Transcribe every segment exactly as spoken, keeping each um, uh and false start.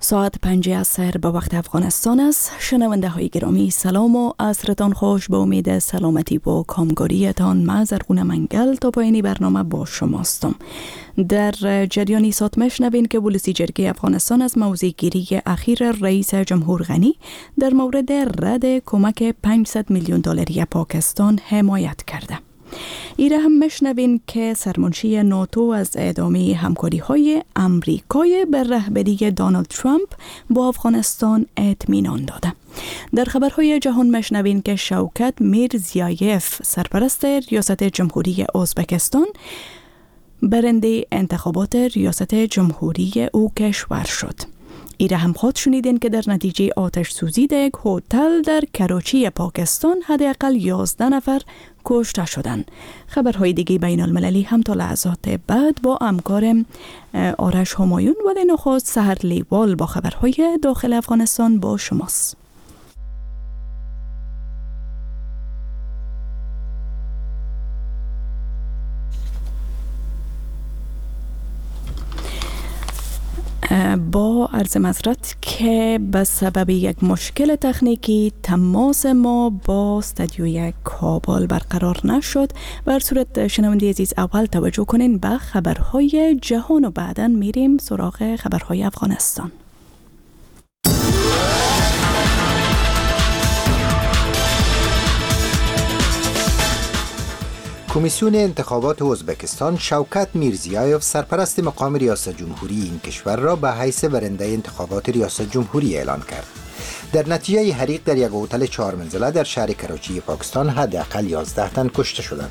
ساعت پنج عصر به وقت افغانستان است. شنونده های گرامی سلام و عصرتان خوش. به امید سلامتی و کامگاریتان من زرغونه منگل تا پایانی برنامه با شماستم. در جریانی سات مشنوین که ولسی جرگه افغانستان از موضع گیری اخیر رئیس جمهور غنی در مورد رد کمک پانصد میلیون دلاری پاکستان حمایت کرده. ایره هم مشنوین که سرمنشی ناتو از ادامه همکاری های امریکای به رهبری دونالد ترامپ با افغانستان اطمینان داده. در خبرهای جهان مشنوین که شوکت میرزیایف سرپرست ریاست جمهوری ازبکستان برنده انتخابات ریاست جمهوری او کشور شد. ایره هم خود شنیدین که در نتیجه آتش سوزی در یک هتل در کراچی پاکستان حداقل یازده نفر کشته شدند. خبرهای دیگه بین المللی هم تا لحظات بعد با همکار آرش همایون. ولی نخست سحر لیوال با خبرهای داخل افغانستان با شماست. با عرض معذرت که به سبب یک مشکل تکنیکی تماس ما با استودیوی کابل برقرار نشد. بر صورت شنونده عزیز اول توجه کنین به خبرهای جهان و بعداً میریم سراغ خبرهای افغانستان. کمیسیون انتخابات ازبکستان شوکت میرزیایف سرپرست مقام ریاست جمهوری این کشور را به حیث برنده انتخابات ریاست جمهوری اعلان کرد. در نتیجه حریق در یک هتل چهار منزله در شهر کراچی پاکستان حداقل یازده تن کشته شدند.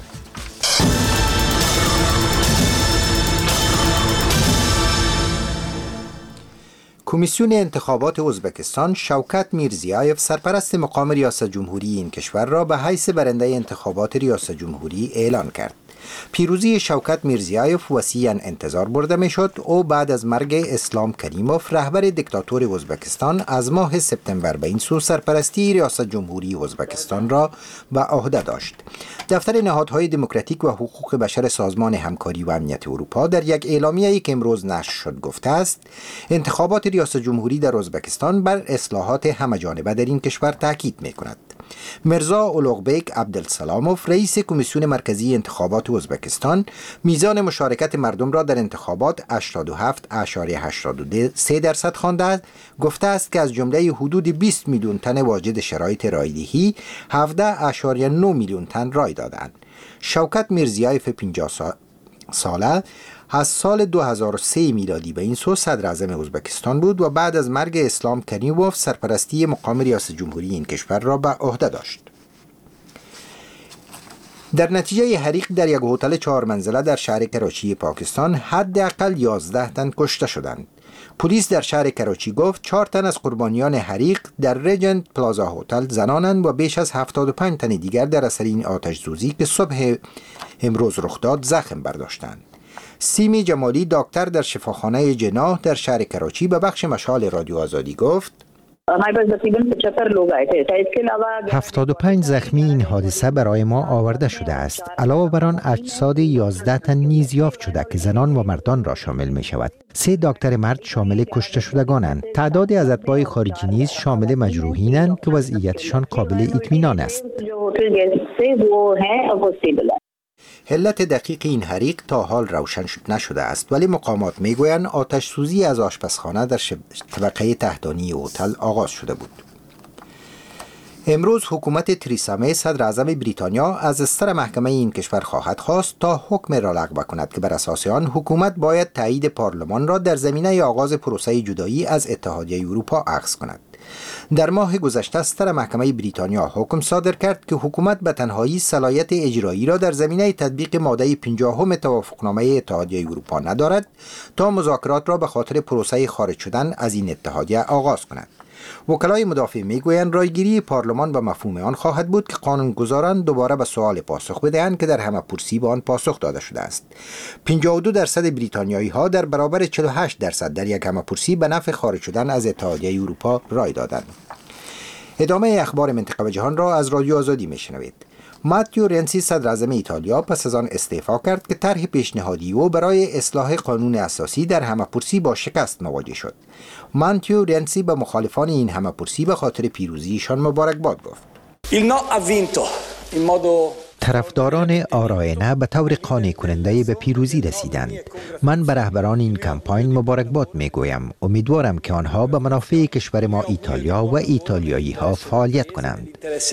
کمیسیون انتخابات ازبکستان شوکت میرزیایف سرپرست مقام ریاست جمهوری این کشور را به حیث برنده انتخابات ریاست جمهوری اعلان کرد. پیروزی شوکت میرزیایف وسیعاً انتظار برده میشد. او بعد از مرگ اسلام کریموف رهبر دیکتاتور ازبکستان از ماه سپتامبر به این سو سرپرستی ریاست جمهوری ازبکستان را به عهده داشت. دفتر نهادهای دموکراتیک و حقوق بشر سازمان همکاری و امنیت اروپا در یک اعلامیه‌ای که امروز نشر شد گفته است انتخابات ریاست جمهوری در ازبکستان بر اصلاحات همه‌جانبه در این کشور تاکید می‌کند. مرزا اولوغبک عبدالسلاموف رئیس کمیسیون مرکزی انتخابات ازبکستان میزان مشارکت مردم را در انتخابات هشتاد و هفت ممیز هشتاد و سه درصد خوانده گفته است که از جمله حدود بیست میلیون تن واجد شرایط رایدهی هفده ممیز نه میلیون تن رای دادند. شوکت میرزیایف پنجاه ساله از سال دو هزار و سه میلادی به این سو صدر اعظم ازبکستان بود و بعد از مرگ اسلام کریموف سرپرستی مقام ریاست جمهوری این کشور را به عهده داشت. در نتیجه حریق در یک هتل چهار منزله در شهر کراچی پاکستان حداقل یازده تن کشته شدند. پلیس در شهر کراچی گفت چهار تن از قربانیان حریق در رجنت پلازا هتل زنانند و بیش از هفتاد و پنج تن دیگر در اثر این آتش سوزی که صبح امروز رخ داد زخم برداشتند. سیمی جمالی دکتر در شفاخانه جناح در شهر کراچی به بخش مشال رادیو آزادی گفت هفتاد و پنج زخمی این حادثه برای ما آورده شده است. علاوه بر آن اجساد یازده تن نیز یافت شده که زنان و مردان را شامل می شود. سه دکتر مرد شامل کشته شدگانند. تعدادی از اتباع خارجی نیز شامل مجروحینند که وضعیتشان قابل اطمینان است. علت دقیق این حریق تا حال روشن نشده است، ولی مقامات میگویند آتش سوزی از آشپزخانه در طبقه تحتانی هتل آغاز شده بود. امروز حکومت تریسا می صدر اعظم بریتانیا از استر محکمه این کشور خواهد خواست تا حکم را لغو کند که بر اساس آن حکومت باید تایید پارلمان را در زمینه آغاز پروسه جدایی از اتحادیه اروپا اخذ کند. در ماه گذشته استر محکمه بریتانیا حکم صادر کرد که حکومت به تنهایی صلاحیت اجرایی را در زمینه تطبیق ماده پنجاهم توافقنامه اتحادیه اروپا ندارد تا مذاکرات را به خاطر پروسه خارج شدن از این اتحادیه آغاز کند. وکلای مدافع میگویند رایگیری پارلمان به مفهوم آن خواهد بود که قانونگذاران دوباره به سوال پاسخ بدهند که در همه پرسی به آن پاسخ داده شده است. پنجاه و دو درصد بریتانیایی ها در برابر چهل و هشت درصد در یک همه پرسی به نفع خارج شدن از اتحادیه اروپا رای دادند. ادامه اخبار منطقه و جهان را از رادیو آزادی میشنوید. ماتیو رنسی صدر اعظم ایتالیا پس از آن استعفا کرد که طرح پیشنهادی او برای اصلاح قانون اساسی در همه‌پرسی با شکست مواجه شد. ماتیو رنسی به مخالفان این همه‌پرسی به خاطر پیروزیشان مبارکباد گفت. طرفداران آرای نه به طور قانع کننده به پیروزی رسیدند. من به رهبران این کمپاین مبارکباد می گویم. امیدوارم که آنها به منافع کشور ما ایتالیا و ایتالیایی ها فعالیت کنند.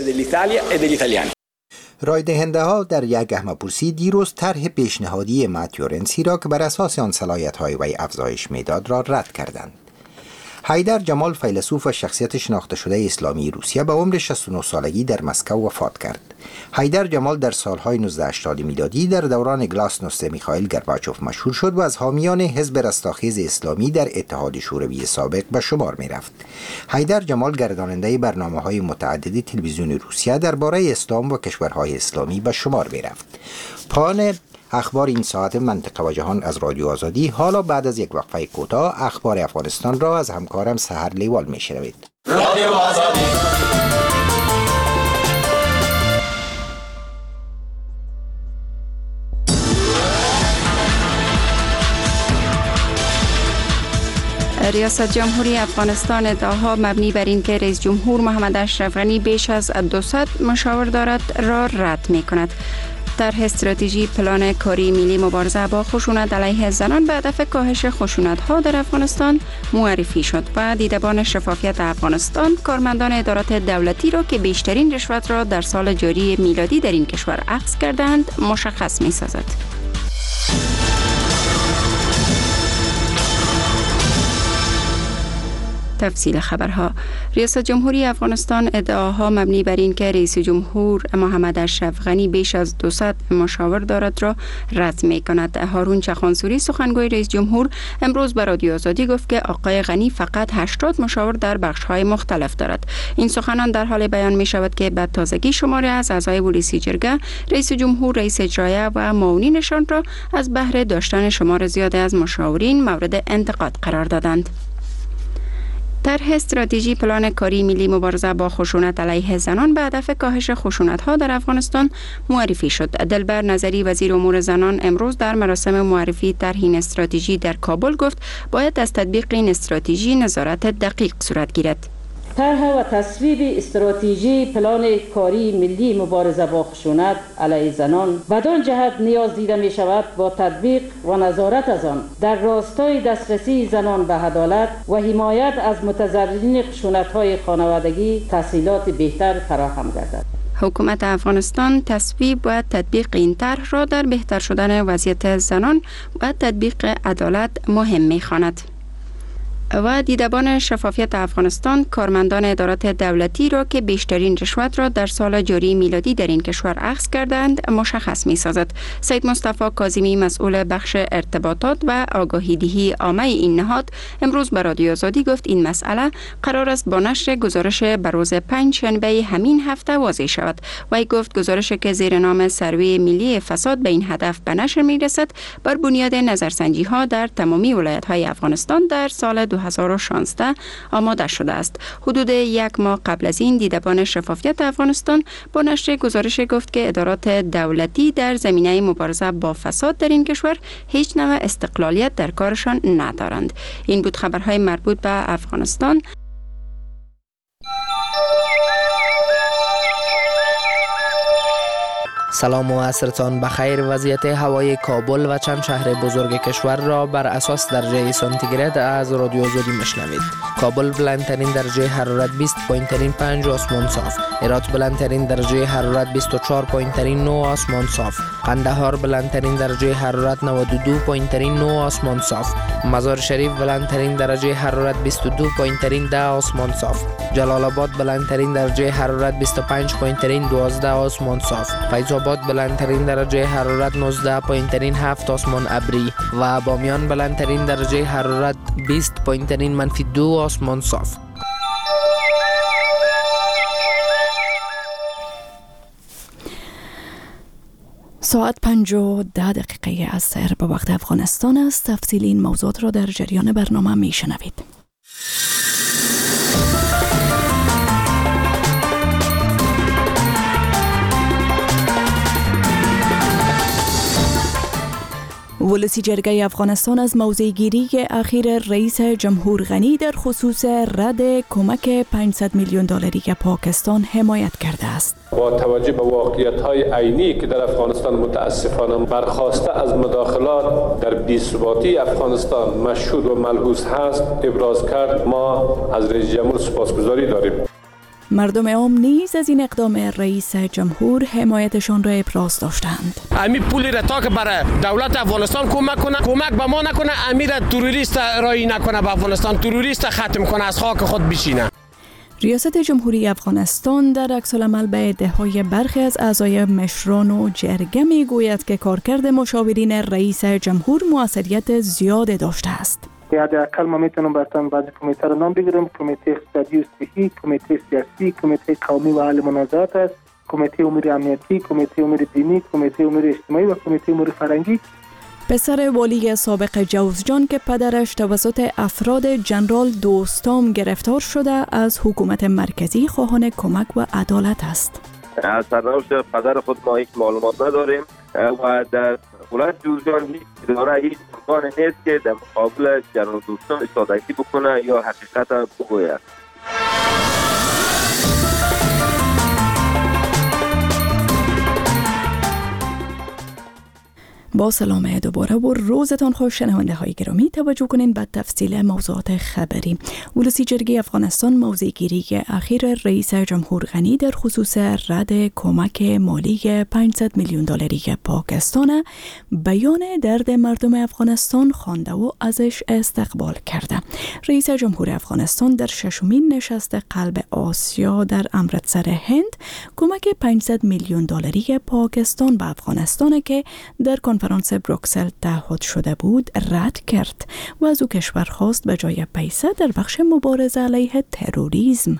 رای دهنده ها در یک همه‌پرسی دیروز طرح پیشنهادی ماتیو رنسی را که بر اساس آن صلاحیت‌های وی افزایش میداد را رد کردند. حیدر جمال، فیلسوف و شخصیت شناخته شده اسلامی روسیه، به عمر شصت و نه سالگی در مسکو وفات کرد. حیدر جمال در سالهای نوزده هشتاد میلادی در دوران گلاسنوست میخائیل گرباچوف مشهور شد و از حامیان حزب رستاخیز اسلامی در اتحاد شوروی سابق به شمار می رفت. حیدر جمال گرداننده برنامه‌های متعدد تلویزیون روسیه درباره اسلام و کشورهای اسلامی به شمار می رفت. پایان اخبار این ساعت منطقه و جهان از رادیو آزادی. حالا بعد از یک وقفه کوتاه اخبار افغانستان را از همکارم سحر لیوال میشنوید. رادیو آزادی. ریاست جمهوری افغانستان ادعاها مبنی بر این که رئیس جمهور محمد اشرف غنی بیش از دویست مشاور دارد را رد می کند. طرح استراتژی پلان کاری ملی مبارزه با خشونت علیه زنان به هدف کاهش خشونت‌ها در افغانستان معرفی شد و دیدبان شفافیت افغانستان کارمندان ادارات دولتی را که بیشترین رشوت را در سال جاری میلادی در این کشور اخذ کردند مشخص می‌سازد. تفصیل خبرها. ریاست جمهوری افغانستان ادعاها مبنی بر این که رئیس جمهور محمد اشرف غنی بیش از دویست مشاور دارد را رد می کند. هارون چخانسوری سخنگوی رئیس جمهور امروز به رادیو آزادی گفت که آقای غنی فقط هشتاد مشاور در بخش‌های مختلف دارد. این سخنان در حال بیان می شود که به تازگی شماره از اعضای پلیسی جرگه رئیس جمهور، رئیس اجرایه و معاونینشان را از بهره داشتن شمار زیاد از مشاورین مورد انتقاد قرار دادند. طرح استراتژی پلان کاری ملی مبارزه با خشونت علیه زنان به هدف کاهش خشونت‌ها در افغانستان معرفی شد. دلبر نظری وزیر امور زنان امروز در مراسم معرفی طرح این استراتژی در کابل گفت باید از تطبیق این استراتژی نظارت دقیق صورت گیرد. طرح و تصویب استراتژی پلان کاری ملی مبارزه با خشونت علیه زنان بدان جهت نیاز دیده می شود با تطبیق و نظارت از آن در راستای دسترسی زنان به عدالت و حمایت از متضررین خشونت‌های خانوادگی تسهیلات بهتر فراهم گردد. حکومت افغانستان تصویب و تطبیق این طرح را در بهتر شدن وضعیت زنان و تطبیق عدالت مهم می خواند. و دیدبان شفافیت افغانستان کارمندان ادارات دولتی را که بیشترین رشوت را در سال جاری میلادی در این کشور اخذ کردند مشخص می سازد. سید مصطفی کاظمی مسئول بخش ارتباطات و آگاهی دهی عامه این نهاد امروز به رادیو آزادی گفت این مسئله قرار است با نشر گزارش به روز پنج شنبه همین هفته واضح شود. وی گفت گزارشی که زیر نام سروی ملی فساد به این هدف به نشر می رسد بر بنیاد نظرسنجی ها در تمامی ولایت های افغانستان در سال دو هزار و شانزده آماده شده است. حدود یک ماه قبل از این دیدبان شفافیت افغانستان با نشر گزارش گفت که ادارات دولتی در زمینه مبارزه با فساد در این کشور هیچ نوع استقلالیت در کارشان ندارند. این بود خبرهای مربوط به افغانستان. سلام و عصرتان بخیر. وضعیت هوای کابل و چند شهر بزرگ کشور را بر اساس درجه سانتیگراد از رادیو آزادی میشنوید. کابل بلندترین درجه حرارت بیست پایین ترین پنج آسمان صاف. هرات بلندترین درجه حرارت بیست و چهار پایین ترین نه آسمان صاف. قندهار بلندترین درجه حرارت نود و دو پایین ترین نه آسمان صاف. مزار شریف بلندترین درجه حرارت بیست و دو پایین ترین ده آسمان صاف. جلال آباد بلندترین درجه حرارت بیست و پنج پایین ترین دوازده آسمان صاف. فیض آباد بلندترین درجه حرارت نوزده پایین ترین هفت آسمان ابری و بامیان بلندترین درجه حرارت بیست پایین ترین منفی دو آسمان صاف. ساعت پنج و ده دقیقه از سحر به وقت افغانستان است. تفصیل این موضوعات را در جریان برنامه می شنوید. ولسی جرگه افغانستان از موضع‌گیری اخیر رئیس جمهور غنی در خصوص رد کمک پانصد میلیون دلاری پاکستان حمایت کرده است. با توجه به واقعیت‌های عینی که در افغانستان متاسفانه برخواسته از مداخلات در بی‌ثباتی افغانستان مشهود و ملحوظ هست ابراز کرد، ما از رئیس جمهور سپاسگزاری داریم. مردم عام نیز از این اقدام رئیس جمهور حمایتشان را ابراز داشتند. امی پولی را تا که برای دولت افغانستان کمک کنه، کمک به ما نکنه، امیر تروریست رایی نکنه، به افغانستان تروریست ختم کنه، از خاک خود بشینه. ریاست جمهوری افغانستان در عکس‌العمل به ادعای برخی از اعضای مشران و جرگه میگوید که کارکرد مشاورین رئیس جمهور موثریت زیاد داشته است. حداقل ما میتونم براتون بعضی کمیته رو نام بگیرم: کمیته اقتصادی و صحی، کمیته سیاسی، کمیته قومی و حل منازعات است، کمیته امور امنیتی، کمیته امور دینی، کمیته امور اجتماعی و کمیته امور فرهنگی. پسر والی سابق جوزجان که پدرش توسط افراد جنرال دوستام گرفتار شده از حکومت مرکزی خواهان کمک و عدالت است. از سرنوشت پدر خود ما هیچ معلومات نداریم و در ولایت جوزجان هیچ اداره هیچ ارگان نیست که در مقابل جنرال دوستام ایستادگی بکنه یا حقیقت بگوید. با سلام دوباره و روزتان خوش شنونده های گرامی. توجه کنین به تفصیل موضوعات خبری. ولسی جرگه افغانستان موضع‌گیری اخیر رئیس جمهور غنی در خصوص رد کمک مالی پانصد میلیون دلاری پاکستان بیان درد مردم افغانستان خوانده و ازش استقبال کرده. رئیس جمهور افغانستان در ششمین نشست قلب آسیا در امرتسر هند کمک پانصد میلیون دلاری پاکستان به افغانستان که در کنفرانس بروکسل تعهد شده بود رد کرد و از او کشور خواست به جای پیسه در بخش مبارزه علیه تروریسم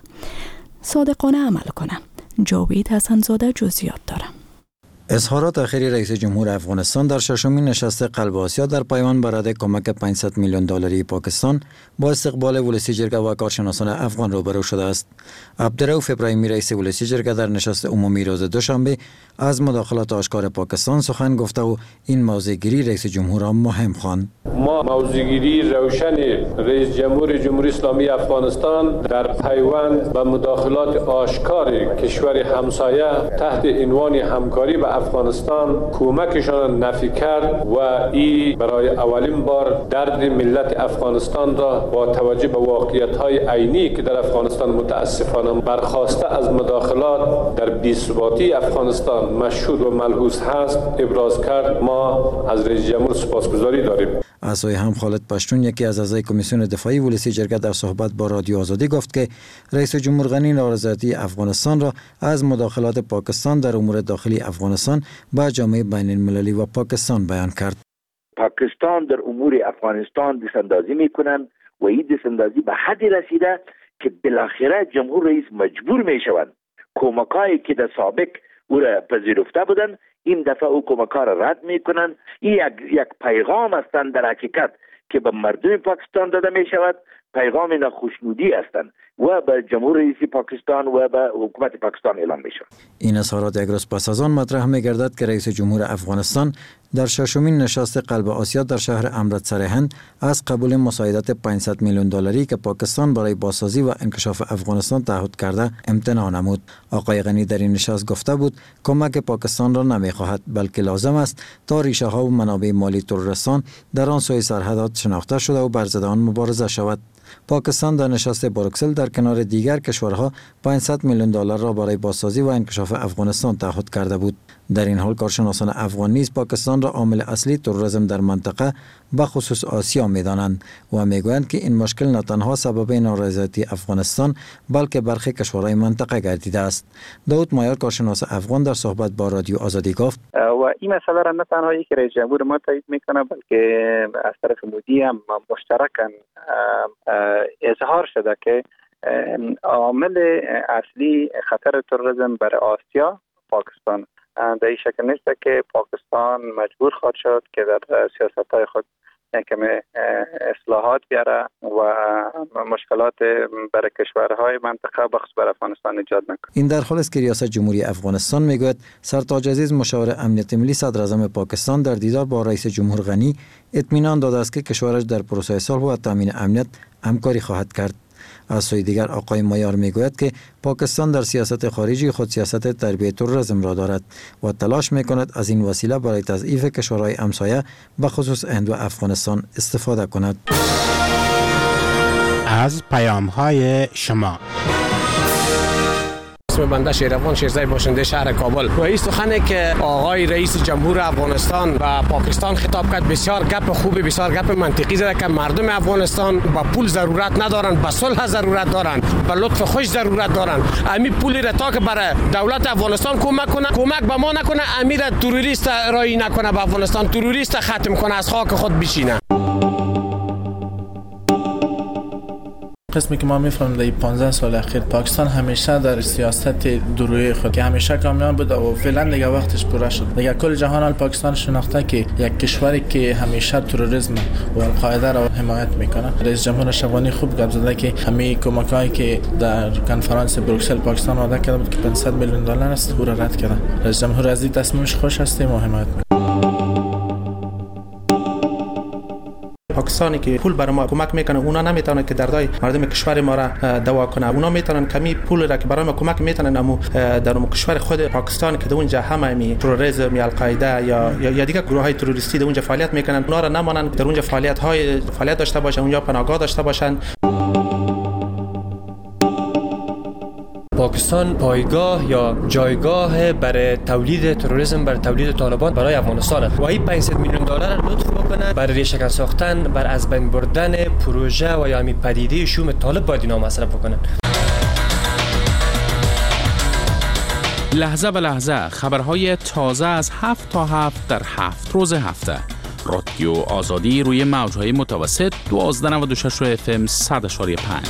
صادقانه عمل کنه. جاوید حسن‌زاده جزئیات داره. اظهارات اخیر رئیس جمهور افغانستان در ششمین نشست قلب آسیا در پیوند بر رد کمک پانصد میلیون دلاری پاکستان با استقبال ولسی جرگه و کارشناسان افغان روبرو شده است. عبدالرؤوف ابراهیمی رئیس ولسی جرگه در نشست عمومی روز دوشنبه از مداخلات آشکار پاکستان سخن گفته و این موضع‌گیری رئیس جمهور را مهم خواند. ما موضع‌گیری روشن رئیس جمهور جمهوری اسلامی افغانستان در پیوند به مداخلات آشکار کشور همسایه تحت عنوان همکاری به افغانستان کمکشان نفی کرد و این برای اولین بار درد ملت افغانستان را با توجه به واقعیت‌های عینی که در افغانستان متاسفانه برخواسته از مداخلات در بی‌ثباتی افغانستان مشهود و ملحوظ هست ابراز کرد. ما از رئیس جمهور سپاسگزاری داریم. از سوی هم خالد پشتون یکی از اعضای کمیسیون دفاعی ولسی جرگه در صحبت با رادیو آزادی گفت که رئیس جمهور غنی نارضایتی افغانستان را از مداخلات پاکستان در امور داخلی افغانستان با جامعه بین المللی و پاکستان بیان کرد. پاکستان در امور افغانستان دستاندازی میکنند و این دستاندازی به حدی رسیده که بالاخره جمهور رئیس مجبور میشوند کمکایی که در سابق او را پذیرفته بودند این دفعه او کمک‌ها را رد میکنند. این یک, یک پیغام هستند در حقیقت که به مردم پاکستان داده می شود، پیغام ناخوشنودی هستند و به جمهور رئیس پاکستان و به حکومت پاکستان اعلام می شود. این اظهارات یک روز پس از آن مطرح می گردد که رئیس جمهور افغانستان در ششمین نشست قلب آسیا در شهر امرتسر هند از قبول مساعدت پانصد میلیون دلاری که پاکستان برای بازسازی و انکشاف افغانستان تعهد کرده امتناع نمود. آقای غنی در این نشست گفته بود کمک پاکستان را نمی خواهد بلکه لازم است تا ریشه ها و منابع مالی ترورستان در آن سوی سرحدات شناخته شده و بر ضد آن مبارزه شود. پاکستان در نشست بروکسل در کنار دیگر کشورها پانصد میلیون دلار را برای بازسازی و انکشاف افغانستان تعهد کرده بود. در این حال کارشناسان افغان نیز پاکستان را عامل اصلی تروریسم در منطقه به خصوص آسیا می‌دانند و می‌گویند که این مشکل نه تنها سبب نارضایتی افغانستان بلکه برخی کشورهای منطقه گردیده است. داود مایار کارشناس افغان در صحبت با رادیو آزادی گفت و این مسئله را نه تنها یک رئیس جمهور ما تایید میکنه بلکه از طرف مودی هم مشترکاً اظهار شده که عامل اصلی خطر تروریسم برای آسیا پاکستان. در این شکل نیست که پاکستان مجبور خواهد شد که در سیاست‌های خود یکم اصلاحات بیاره و مشکلات برای کشورهای منطقه بخصوص برای افغانستان ایجاد نکنه. این در حالی است که ریاست جمهوری افغانستان میگوید سرتاج عزیز مشاور امنیت ملی صدر اعظم پاکستان در دیدار با رئیس جمهور غنی اطمینان داده است که کشورش در پروسه صلح و تامین امنیت همکاری خواهد کرد. از سوی دیگر آقای مایار میگوید که پاکستان در سیاست خارجی خود سیاست تربیت تروریسم را دارد و تلاش میکند از این وسیله برای تضعیف کشورهای همسایه به خصوص هند و افغانستان استفاده کند. از پیام‌های شما اسم بنده شیروان شیرزای باشنده شهر کابل. و این سخنی که آقای رئیس جمهور افغانستان و پاکستان خطاب کرد بسیار گپ خوبی، بسیار گپ منطقی زده که مردم افغانستان با پول ضرورت ندارن، با صلح ضرورت دارن، با لطف خوش ضرورت دارن. امی پولی را تا که برای دولت افغانستان کمک کنه، کمک به ما نکنه، امیر تروریست رایی نکنه، به افغانستان تروریست ختم کنه، از خاک خود بشینه. قسمی که ما میفهمیم در پانزده سال اخیر پاکستان همیشه در سیاست درویی خود که همیشه کامیاب بود و فعلا دیگه وقتش پوره شد. دیگه کل جهان ال پاکستان شناخته که یک کشوری که همیشه تروریسم و القاعده را حمایت میکنه. رئیس جمهور افغانی خوب گفت زده که همه کمکایی که در کنفرانس بروکسل پاکستان وعده کرده بود که پانصد میلیون دلار است او را رد کرده. رئیس جمهور از این تصمیمش خوش هستیم و حمایت میکنه. پاکستانی که پول برای ما کمک میکنه اونا نمیتونن که دردای مردم کشور ما را دوا کنه. اونا میتونن کمی پول را که برای ما کمک میتونن اما در کشور خود پاکستان که در اونجا همه می تروریسم یا القاعده یا یا دیگه گروه های تروریستی در اونجا فعالیت میکنن، اونا را نمانن در اونجا فعالیت های فعالیت داشته باشن، اونجا پناهگاه داشته باشن. پاکستان پایگاه یا جایگاه برای تولید تروریسم، برای تولید طالبان برای افغانستان و این پانصد میلیون دلار لطف بکنه برای ریشه ساختن، بر از بین بردن پروژه و یا همین پدیده شوم طالب باید اینا مصرف بکنن. لحظه به لحظه خبرهای تازه از هفت تا هفت در هفت روز هفته. رادیو آزادی روی موجهای متوسط دوازده نود و شش اف ام صد اشاری پنج.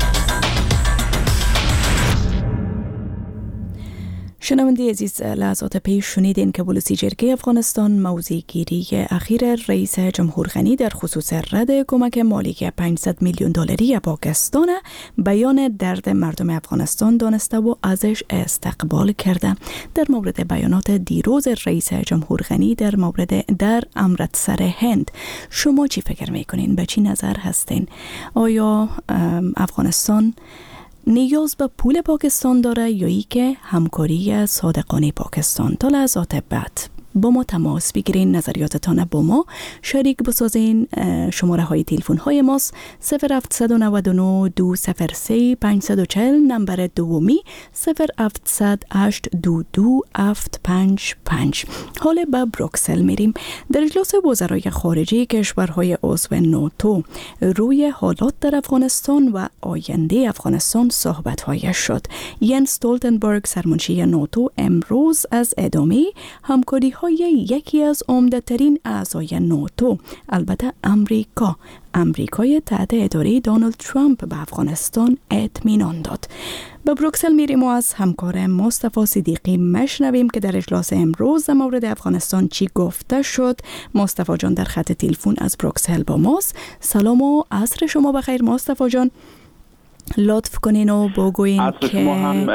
شنونده عزیز، لحظات پیش شنیدین که ولسی جرگه افغانستان موضع گیری اخیر رئیس جمهور غنی در خصوص رد کمک مالی پانصد میلیون دلاری پاکستان بیان درد مردم افغانستان دانسته و ازش استقبال کرده. در مورد بیانات دیروز رئیس جمهور غنی در مورد در امرتسر هند شما چی فکر میکنین؟ به چی نظر هستین؟ آیا افغانستان نیاز به پول پاکستان داره یا ای که همکاری صادقانه پاکستان؟ تا لحظات بعد با ما تماس بگیرین، نظریاتتان با ما شریک بسازین. شماره های تلفن های ماست صفر هفت نه نه دو صفر سه پنج چهار صفر، نمبر دومی صفر هفت هشت دو دو هفت پنج پنج. حالا به بروکسل میریم. در اجلاس وزرای خارجه کشورهای عضو ناتو روی حالات در افغانستان و آینده افغانستان صحبت های شد. ینس استولتنبرگ سرمنشی ناتو امروز از ادامه همکاری یکی از عمده‌ترین اعضای ناتو، البته امریکا امریکای تحت اداره دونالد ترامپ به افغانستان اطمینان داد. به بروکسل میریم و از همکار مصطفی صدیقی مشنویم که در اجلاس امروز در مورد افغانستان چی گفته شد. مصطفی جان در خط تلفن از بروکسل با ماست. سلام و عصر شما بخیر مصطفی جان. لطف کنین و بگوین که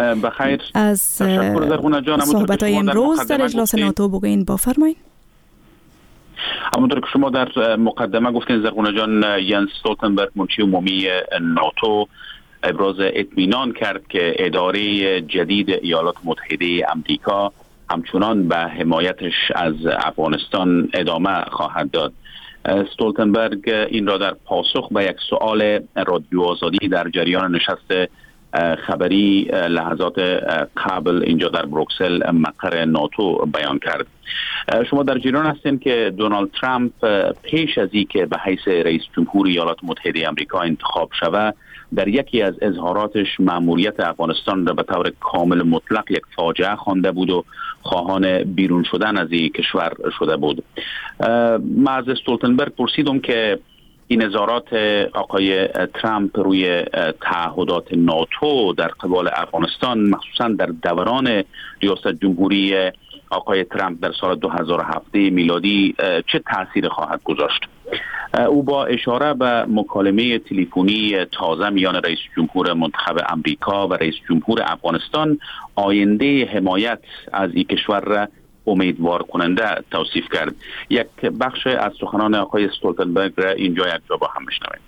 از صحبت‌های امروز در اجلاس ناتو بگوین. بفرمایید. همونطور که شما در مقدمه گفتین زرغونه جان، ینس استولتنبرگ منشی عمومی ناتو ابراز اطمینان کرد که اداره جدید ایالات متحده آمریکا همچنان به حمایتش از افغانستان ادامه خواهد داد. استولتنبرگ این را در پاسخ به یک سوال رادیو آزادی در جریان نشست خبری لحظات قبل اینجا در بروکسل مقر ناتو بیان کرد. شما در جریان هستین که دونالد ترامپ پیش از این که به حیث رئیس جمهور ایالات متحده آمریکا انتخاب شود در یکی از اظهاراتش مأموریت افغانستان را به طور کامل مطلق یک فاجعه خوانده بود و خواهان بیرون شدن از این کشور شده بود. من از استولتنبرگ پرسیدم که این اظهارات آقای ترامپ روی تعهدات ناتو در قبال افغانستان مخصوصا در دوران ریاست جمهوری آقای ترامپ در سال دو هزار و هفت میلادی چه تأثیر خواهد گذاشت؟ او با اشاره به مکالمه تلفنی تازه میان رئیس جمهور منتخب امریکا و رئیس جمهور افغانستان آینده حمایت از این کشور را امیدوار کننده توصیف کرد. یک بخش از سخنان آقای استولتنبرگ را اینجا یک جا با هم بشنویم.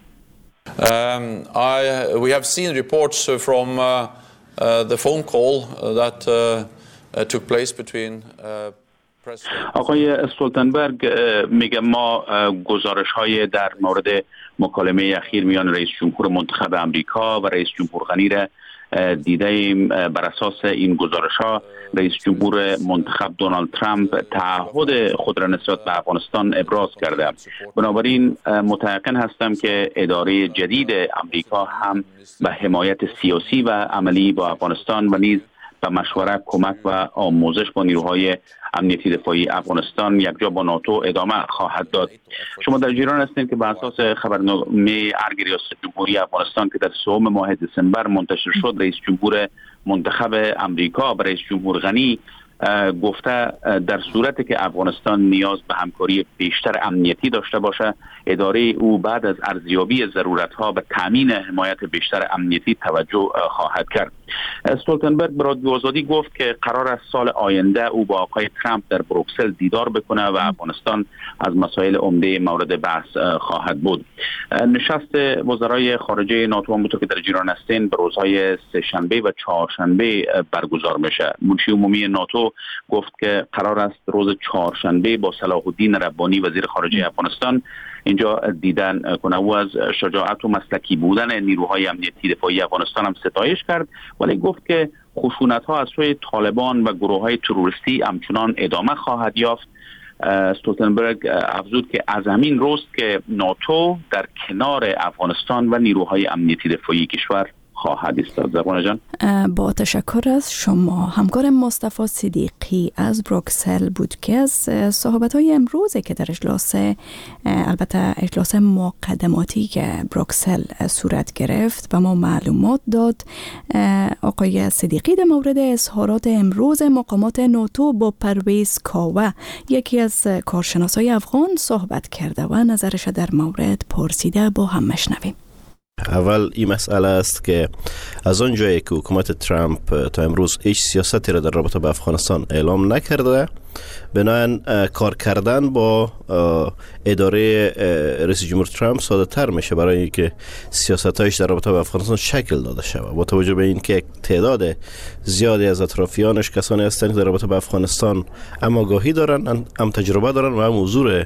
Um, I, we have seen reports from uh, uh, the phone call that uh, uh, took place between uh, آقای استولتنبرگ میگه ما گزارش های در مورد مکالمه اخیر میان رئیس جمهور منتخب امریکا و رئیس جمهور غنی را دیده ایم. بر اساس این گزارش ها رئیس جمهور منتخب دونالد ترامپ تعهد خود را نسبت به افغانستان ابراز کرده. بنابراین متيقن هستم که اداره جدید امریکا هم به حمایت سیاسی و عملی با افغانستان و نیز به مشورت، کمک و آموزش با نیروهای امنیتی دفاعی افغانستان یکجا با ناتو ادامه خواهد داد. شما در جریان هستید که به اساس خبرنامه ارگ ریاست جمهوری افغانستان که در سوم ماه دسامبر منتشر شد، رئیس جمهور منتخب امریکا به رئیس جمهور غنی گفته در صورتی که افغانستان نیاز به همکاری بیشتر امنیتی داشته باشه، اداره او بعد از ارزیابی ضرورت‌ها به تامین حمایت بیشتر امنیتی توجه خواهد کرد. استولتنبرگ به رادیو آزادی گفت که قرار است سال آینده او با آقای ترامپ در بروکسل دیدار بکنه و افغانستان از مسائل عمده مورد بحث خواهد بود. نشست وزرای خارجه ناتو همونطور که در جریان هستین به روزهای سه شنبه و چهارشنبه برگزار میشه. منشی عمومی ناتو گفت که قرار است روز چهارشنبه با صلاح الدین ربانی وزیر خارجه افغانستان اینجا دیدن کنه. او از شجاعت و مسلکی بودن نیروهای امنیتی دفاعی افغانستان هم ستایش کرد، ولی گفت که خشونت ها از سوی طالبان و گروه های تروریستی همچنان ادامه خواهد یافت. استولتنبرگ افزود که از همین روست که ناتو در کنار افغانستان و نیروهای امنیتی دفاعی کشور خواهد ایستاد. زبانه جان، با تشکر از شما. همکار مصطفی صدیقی از بروکسل بود که از صحبت‌های امروزه که در اجلاس، البته اجلاس مقدماتی که بروکسل صورت گرفت، و ما معلومات داد. آقای صدیقی در مورد اظهارات امروز مقامات ناتو با پرویز کاوه، یکی از کارشناسای افغان، صحبت کرده و نظرش در مورد پرسیده. با هم مشنویم. اول این مسئله است که از آن جایی که حکومت ترامپ تا امروز هیچ سیاستی را در رابطه با افغانستان اعلام نکرده، بنابراین کار کردن با اداره رئیس جمهور ترامپ ساده تر میشه برای اینکه سیاستایش در رابطه با افغانستان شکل داده شود. با توجه به اینکه تعداد زیادی از اطرافیانش کسانی هستند که در رابطه با افغانستان هم آگاهی دارن، هم تجربه دارن و هم حضور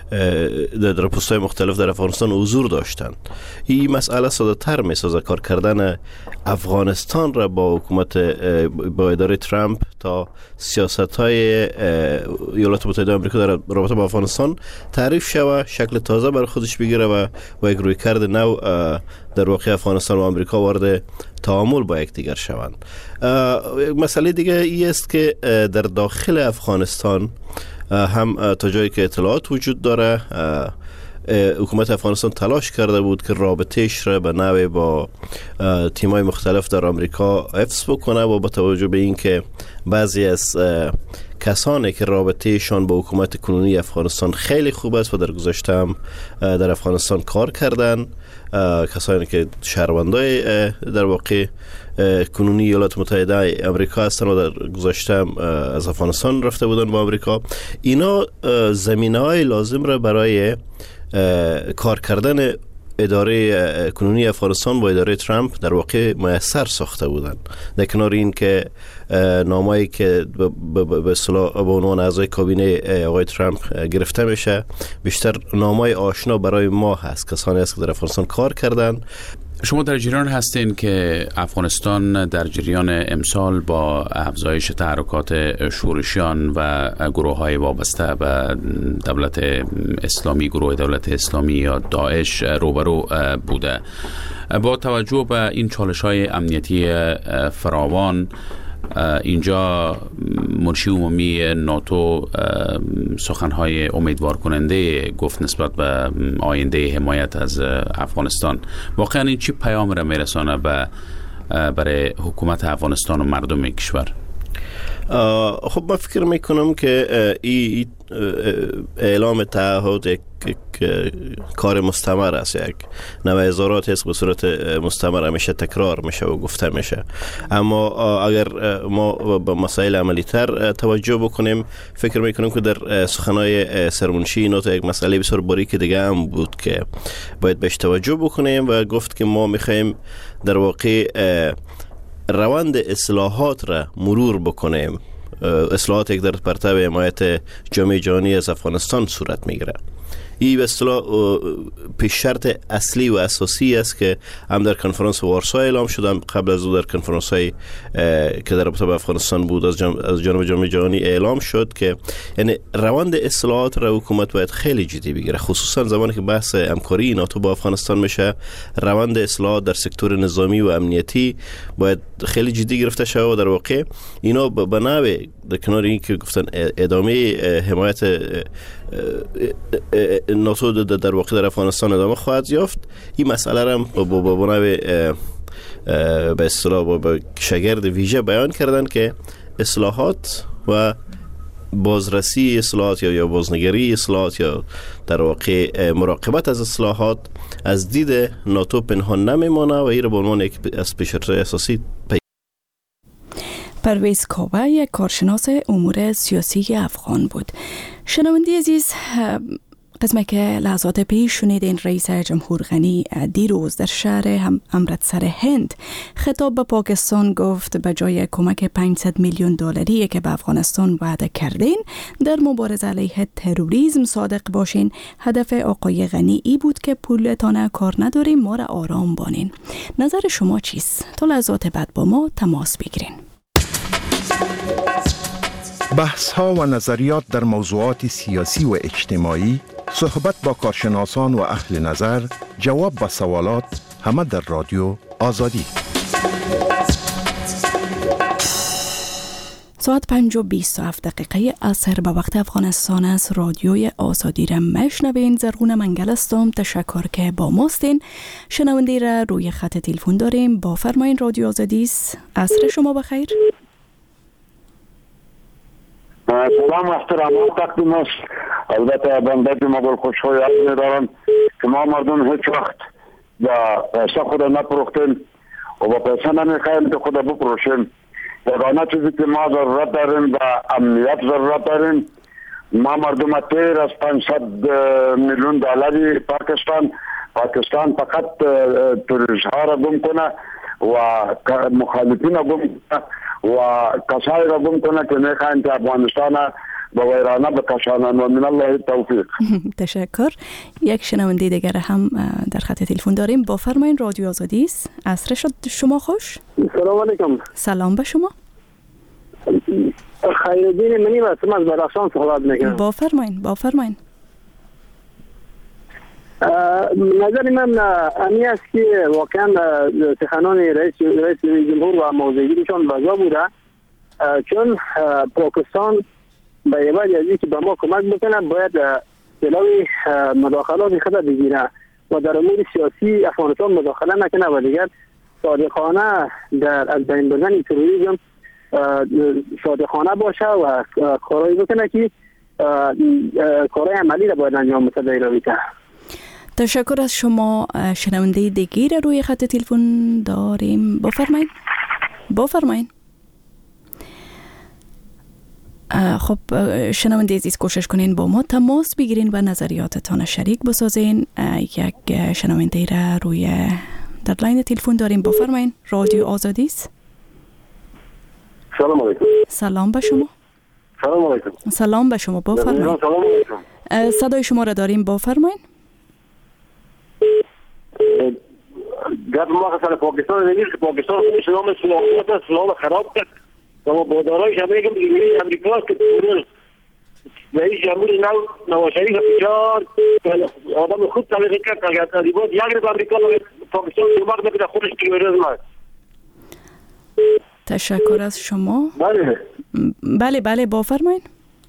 در پست‌های مختلف در افغانستان حضور داشتن، این مسئله ساده تر میسازه کار کردن افغانستان را با حکومت با اداره ترامپ تا سیاست‌های ایالات متحده آمریکا در رابطه با افغانستان تعریف شود، شکل تازه برای خودش بگیره و با یک رویکرد نو در واقع افغانستان و آمریکا وارد تعامل با یکدیگر شوند. مسئله دیگه ای است که در داخل افغانستان هم تا جایی که اطلاعات وجود داره، حکومت افغانستان تلاش کرده بود که رابطهش را به نوعی با تیم‌های مختلف در آمریکا حفظ بکنه و با توجه به اینکه بعضی از کسانی که رابطهشان با حکومت کنونی افغانستان خیلی خوب است و در گذشته هم در افغانستان کار کردن، کسانی که شهروندای در واقع کنونی ایالات متحده آمریکا هستن و در گذشته هم از افغانستان رفته بودن با آمریکا، اینا زمینه‌های لازم را برای کار کردن اداره کنونی افغانستان با اداره ترامپ در واقع میسر ساخته بودند. در کنار این که نامایی که به اصطلاح به عنوان اعضای کابینه آقای ترامپ گرفته میشه، بیشتر نامای آشنا برای ما هست، کسانی است که در افغانستان کار کردن. شما در جریان هستین که افغانستان در جریان امسال با افزایش تحرکات شورشیان و گروه‌های وابسته به دولت اسلامی، گروه دولت اسلامی یا داعش روبرو بوده. با توجه به این چالش‌های امنیتی فراوان، اینجا منشی عمومی ناتو سخنهای امیدوار کننده گفت نسبت به آینده حمایت از افغانستان. واقعا این چی پیام را میرسانه به برای حکومت افغانستان و مردم کشور؟ خب من فکر میکنم که این اعلام تعهد یک کار مستمر است، یک نوعظارات است به صورت مستمر همیشه تکرار میشه و گفته میشه. اما اگر ما به مسائل عملی تر توجه بکنیم، فکر میکنیم که در سخنهای سرمنشی نوتو یک مسئله بسیار باریک دیگه هم بود که باید بهش توجه بکنیم و گفت که ما میخوایم در واقع روند اصلاحات را مرور بکنیم. اصلاحات یک در پرتو حمایت جامعه جهانی از افغانستان صورت میگیره. این به اصطلاح پیش شرط اصلی و اساسی است که هم در کنفرانس وارسا اعلام شد، هم قبل از او در کنفرانس های که در رابطه با افغانستان بود از جانب جامعه جهانی اعلام شد که یعنی روند اصلاحات را حکومت باید خیلی جدی بگیره، خصوصا زمانی که بحث همکاری ناتو با افغانستان میشه. روند اصلاحات در سکتور نظامی و امنیتی باید خیلی جدی گرفته شود و در واقع اینا به نوع در کنار این که گفتن ادامه حمایت ناتو در واقع در افغانستان ادامه خواهد یافت، این مسئله را با با نوع به اصطلاح با شگرد ویژه بیان کردن که اصلاحات و بازرسی اصلاحات یا یا بازنگری اصلاحات یا در واقع مراقبت از اصلاحات از دید ناتو پنهان نمیمانه و این را به عنوان یک از پیش‌شرط‌های اساسی پرویز کاوه یک کارشناس امور سیاسی افغان بود. شنونده عزیز، قسمه که لحظات پیش شنیدین رئیس جمهور غنی دیروز در شهر امرتسر هند خطاب به پاکستان گفت به جای کمک پانصد میلیون دلاری که به افغانستان وعده کردین در مبارزه علیه تروریسم صادق باشین. هدف آقای غنی ای بود که پولتان کار نداریم، ما را آرام بانین. نظر شما چیست؟ تا لحظات بعد با ما تماس بگیرین. بحث ها و نظریات در موضوعات سیاسی و اجتماعی، صحبت با کارشناسان و اهل نظر، جواب به سوالات، همه در رادیو آزادی. ساعت پنج و بیست و هفت دقیقه عصر به وقت افغانستان است. رادیوی آزادی را مشنوین. زرغون منگل هستم. تشکر که با ماستین. شنونده را روی خط تلفن داریم. با فرمایین رادیو آزادی است. عصر شما بخیر. سلام احترامات تقدیم است. البته بنده مقبول خوشحالی عرض می‌دارم که ما مردم هیچ وقت با پیسه خود نپروختیم و با پیسه نمیخوایم که خود بپروشیم. یگانه چیزی که ما ضرورت داریم و امنیت ضرورت داریم. ما مردم تیر از پانصد میلیون دلاری پاکستان پاکستان فقط توریست ها را گم کنه و مخالفین را گم کنه و کسایی را گم کنه که میخواین که افغانستان به ویرانه بکشانند و من الله توفیق. تشکر. یک شنونده دیگر هم در خط تلفن داریم. با فرمایین رادیو آزادی است. عصر شد شما خوش. سلام علیکم. سلام به شما. خیرالدین منی هستم از بدخشان صحبت میکنم. با فرمایین با فرمایین. نظر من امی است که واقعا سخنان رئیس رئیس جمهور و موضوعیشان بزا بوده، چون پاکستان به عوض از اینکه به ما کمک بکنه باید جلوی مداخلات خود بگیره و در امور سیاسی افغانستان مداخله نکنه و دیگر صادقانه در از بین بردن تروریسم صادقانه باشه و کارایی بکنه که کارهای عملی را باید انجام بده در رابطه. تشکر از شما. شنونده دیگر روی خط تلفن داریم. بفرمایید بفرمایید. خب شنونده عزیز، کوشش کنین با ما تماس بگیرین و نظریاتتان شریک بسازین. یک شنونده را روی در لاین تلفن داریم. بفرمایید. رادیو آزادی است. سلام علیکم. سلام به شما. سلام علیکم. سلام به شما. بفرمایید. سلام علیکم. صدای شما را داریم. بفرمایید. گفت ما سر پاکستان نمیشه که پاکستان اسلام اسلامیت اسلام خراب کرد و ما بادارای شمیگم دیگه امریکا که رئیس جمهور نو نواز شریف بسیار آدم خود تبلیغ کرد که اگر تحریبات یک رو امریکا و پاکستان کمک نکنه خودش تروریسم است. تشکر از شما. بله بله بله بفرمایید.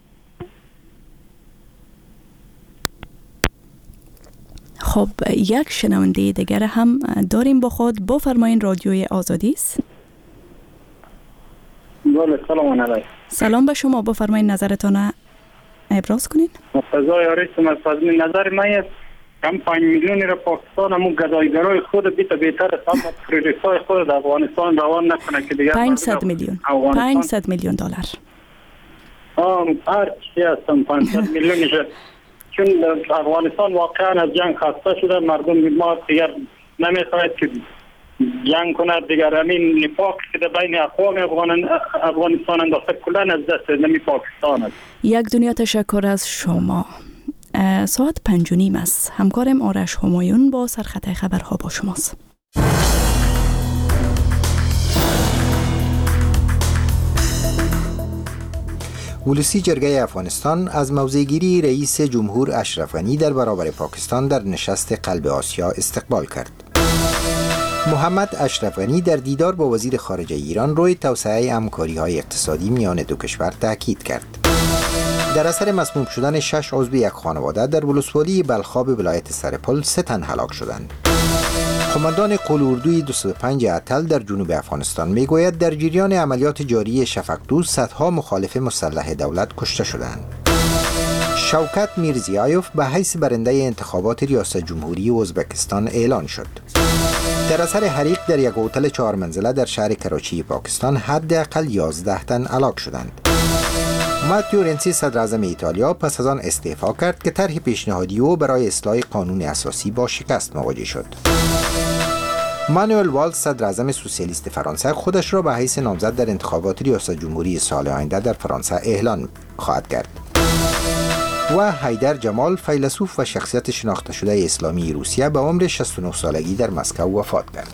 خب یک شنونده دیگر هم داریم با خود. بفرمایید. رادیوی آزادی است. بله سلام علیکم. سلام به شما. بفرمایید نظرتان ابراز کنین. مقتضای آرستم از فضل نظر من است کم پنج میلیونی را پاکستان همون گدایگرای خود بیت بهتر است اما پروژه‌های خود در افغانستان روان نکنه که دیگر پانصد میلیون پانصد میلیون دلار آم هر چی هستم پانصد میلیونش چون افغانستان واقعا از جنگ خسته شده مردم ما دیگر نمیخواهد که جنگ کند دیگر همین نفاق که در بین اقوام افغان افغانستان انداخته کلن از دست نمی پاکستان است. یک دنیا تشکر از شما. ساعت پنج و نیم است. همکارم آرش همایون با سرخط خبرها با شماست. ولسی جرگه افغانستان از موضع‌گیری رئیس جمهور اشرف غنی در برابر پاکستان در نشست قلب آسیا استقبال کرد. محمد اشرف غنی در دیدار با وزیر خارجه ایران روی توسعه همکاری‌های اقتصادی میان دو کشور تاکید کرد. در اثر مسموم شدن شش عضو یک خانواده در ولسوالی بلخاب ولایت سرپل سه تن هلاک شدند. قماندان قلاردوی دویست و پنج اتل در جنوب افغانستان میگوید در جریان عملیات جاری شفقدوز صدها مخالف مسلح دولت کشته شدند. شوکت میرزیایوف به حیث برنده انتخابات ریاست جمهوری ازبکستان اعلان شد. در اثر حریق در یک هتل چهار منزله در شهر کراچی پاکستان حداقل یازده تن هلاک شدند. ماتیو رنسی صدر اعظم ایتالیا پس از آن استعفا کرد که طرح پیشنهادی او برای اصلاح قانون اساسی با شکست مواجه شد. مانوئل والز صدر اعظم سوسیالیست فرانسه خودش را به حیث نامزد در انتخابات ریاست جمهوری سال آینده در فرانسه اعلان خواهد کرد. و حیدر جمال فیلسوف و شخصیت شناخته شده اسلامی روسیه به عمر شصت و نه سالگی در مسکو وفات کرد.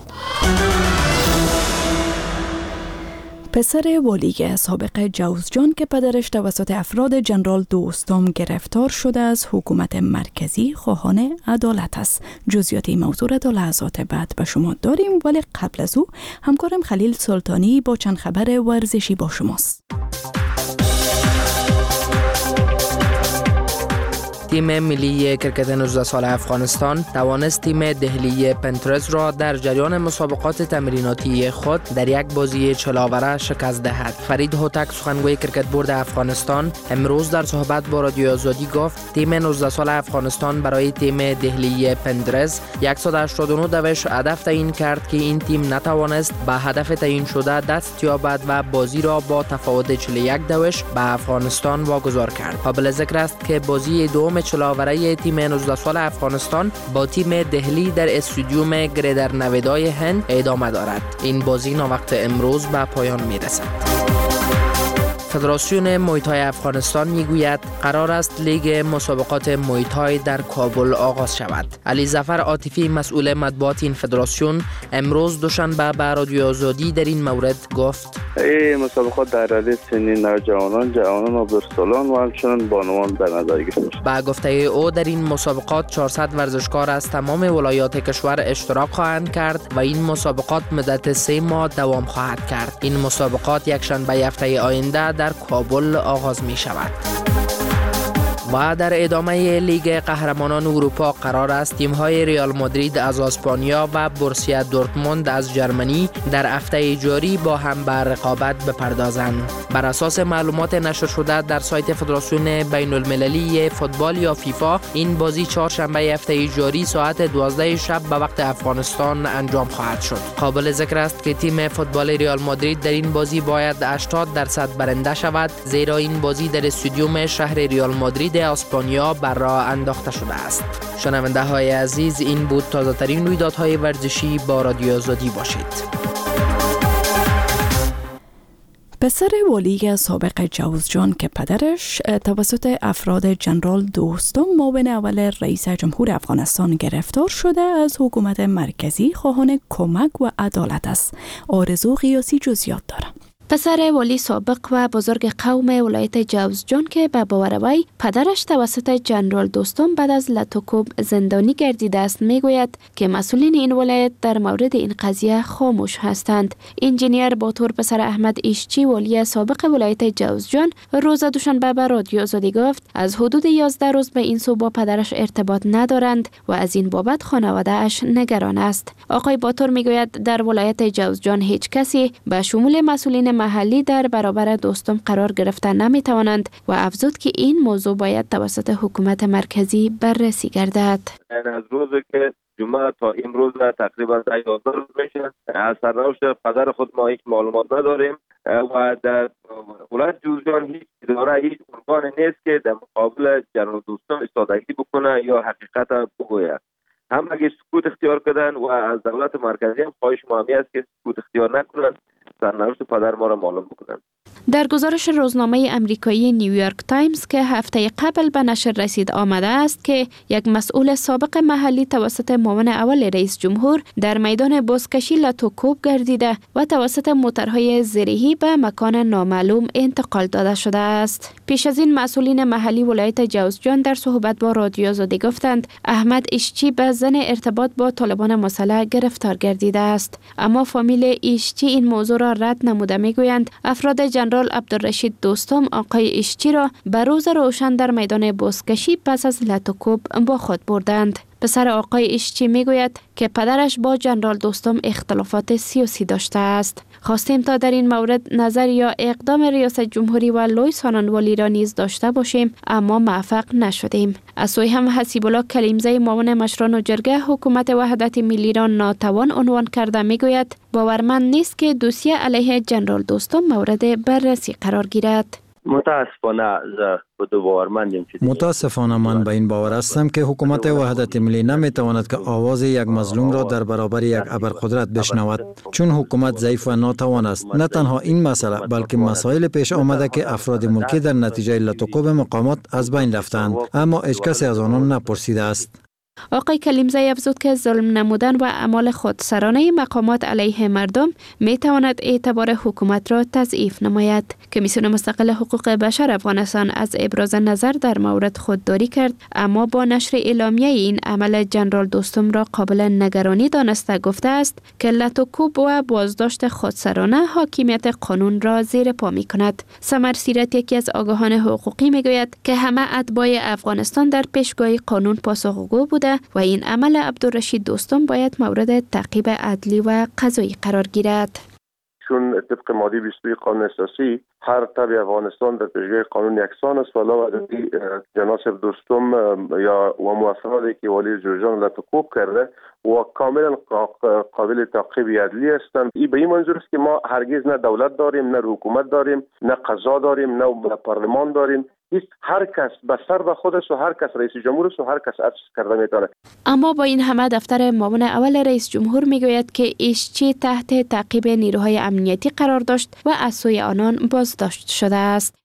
پسر والی سابق جوزجان که پدرش توسط افراد جنرال دوستم گرفتار شده از حکومت مرکزی خواهان عدالت است. جزئیات این موضوع را در لحظات بعد به شما داریم، ولی قبل از او همکارم خلیل سلطانی با چند خبر ورزشی با شماست. تیم ملی کرکت نوزده ساله افغانستان توانست تیم دهلی پنترز را در جریان مسابقات تمریناتی خود در یک بازی چلاوره شکست دهد. فرید هوتک سخنگوی کرکت بورد افغانستان امروز در صحبت با رادیو آزادی گفت تیم نوزده ساله افغانستان برای تیم دهلی پنترز صد و هشتاد و نه دوش هدف تعیین کرد که این تیم نتوانست به هدف تعیین شده دست یابد و بازی را با تفاوت چهل و یک دوش به افغانستان واگذار کرد. قابل ذکر است که بازی دوم چلاوره تیم نوزده سال افغانستان با تیم دهلی در استادیوم گریدر نویدای هند ادامه دارد. این بازی وقت امروز به پایان میرسد. فدراسیون موی تای افغانستان میگوید قرار است لیگ مسابقات موی تای در کابل آغاز شود. علی ظفر عاطفی مسئول مطبوعات این فدراسیون امروز دوشنبه به رادیو آزادی در این مورد گفت این مسابقات در رده سنی نوجوانان، جوانان و بزرگسالان و همچنین بانوان در نظر گرفته شد. با گفته او در این مسابقات چهارصد ورزشکار از تمام ولایات کشور اشتراک خواهند کرد و این مسابقات مدت سه ماه دوام خواهد کرد. این مسابقات یک شنبه هفته آینده در کابل آغاز می شود. و در ادامه لیگ قهرمانان اروپا قرار است تیم‌های ریال مادرید از اسپانیا و بورسیا دورتموند از جرمنی در هفته جاری با هم به رقابت بپردازند. بر اساس معلومات نشر شده در سایت فدراسیون بین المللی فوتبال یا فیفا این بازی چهارشنبه هفته جاری ساعت دوازده شب به وقت افغانستان انجام خواهد شد. قابل ذکر است که تیم فوتبال ریال مادرید در این بازی باید هشتاد درصد برنده شود، زیرا این بازی در استادیوم شهر ریال مادرید اسپانیا بر راه انداخته شده است. شنونده های عزیز، این بود تازه ترین رویدادهای ورزشی. با رادیو آزادی باشید. پسر والی سابق جوزجان که پدرش توسط افراد جنرال دوستم معاون اول رئیس جمهور افغانستان گرفتار شده از حکومت مرکزی خواهان کمک و عدالت است. آرزو قیاسی جزئیات دارد. پسر والی سابق و بزرگ قوم ولایت جوزجان که به باور وی پدرش توسط جنرال دوستم بعد از لطوکوب زندانی گردیده است میگوید که مسئولین این ولایت در مورد این قضیه خاموش هستند. انجینیر باتور پسر احمد ایشچی والی سابق ولایت جوزجان روز دوشنبه به رادیو آزادی گفت از حدود یازده روز به این سو با پدرش ارتباط ندارند و از این بابت خانواده اش نگران است. آقای باتور میگوید در ولایت جوزجان هیچ کسی به شمول مسئولین محلی در برابر دوستم قرار گرفته نمیتوانند و افزود که این موضوع باید توسط حکومت مرکزی بررسی گردد. از روزی که جمعه تا امروز تقریبا یازده روز میشه، از سرنوشت پدر خود ما هیچ معلومات نداریم و در ولایت جوزجان هیچ اداره هیچ ارگان نیست که در مقابل جنرال دوستم ایستادگی بکنه یا حقیقت بگوید. هم اگه سکوت اختیار کردن و از دولت مرکزی هم خواهش ما همی است که سکوت اختیار نکنن، سرنوشت پدر ما را معلوم بکنن. در گزارش روزنامه امریکایی نیویورک تایمز که هفته قبل به نشر رسید آمده است که یک مسئول سابق محلی توسط معاون اول رئیس جمهور در میدان بازکشی لتوکوب گردیده و توسط موترهای زرهی به مکان نامعلوم انتقال داده شده است. پیش از این مسئولین محلی ولایت جوزجان در صحبت با رادیو آزادی گفتند احمد ایشچی به زن ارتباط با طالبان مسلح گرفتار گردیده است، اما فامیل ایشچی این موضوع را رد نموده. میگویند افراد جنرال عبدالرشید دوستم آقای ایشچی را به روز روشن در میدان بازکشی پس از لتوکوب با خود بردند. پسر آقای ایشچی میگوید که پدرش با جنرال دوستم اختلافات سیاسی داشته است. خواستیم تا در این مورد نظر یا اقدام ریاست جمهوری و لوی سانانوالی را نیز داشته باشیم، اما موفق نشدیم. از سوی هم حسیب الله کلیمزی معاون مشران و جرگه حکومت وحدت ملی را ناتوان عنوان کرده میگوید باورمند نیست که دوسیه علیه جنرال دوستم مورد بررسی قرار گیرد. متاسفانه متاسفانه من به این باور هستم که حکومت وحدت ملی نمیتواند که آواز یک مظلوم را در برابر یک ابرقدرت بشنود، چون حکومت ضعیف و ناتوان است. نه تنها این مسئله بلکه مسائل پیش آمده که افراد ملکی در نتیجه لتوکوب مقامات از بین رفتند، اما هیچ کسی از آنان نپرسیده است. آقای کلیمزی افزود که ظلم نمودن و اعمال خودسرانه مقامات علیه مردم می تواند اعتبار حکومت را تضعیف نماید. کمیسیون مستقل حقوق بشر افغانستان از ابراز نظر در مورد خودداری کرد، اما با نشر اعلامیه این عمل جنرال دوستم را قابل نگرانی دانسته گفته است که لتوکوب و بازداشت خودسرانه حاکمیت قانون را زیر پا می کند. سمر سیرت یکی از آگاهان حقوقی می گوید که همه اتباع افغانستان در پیشگاه قانون پاسخگو بود و این عمل عبدالرشید دوستم باید مورد تعقیب عدلی و قضایی قرار گیرد. چون طبق ماده بیست و دو قانون اساسی هر تبع افغانستان در پیشگاه قانون یکسان است و علاوه جناب دوستم یا و موافقاتی که والی جوزجان لتوکوب کرده و کاملا قابل تعقیب عدلی هستند. این به این منظور است که ما هرگز نه دولت داریم، نه حکومت داریم، نه قضا داریم، نه پارلمان داریم. هر کس به سر به خودش و هر کس رئیس جمهور است و هر کس عکس کرده میتونه. اما با این همه دفتر معاون اول رئیس جمهور میگوید که ایشچی تحت تعقیب نیروهای امنیتی قرار داشت و از سوی آنان بازداشت شده است.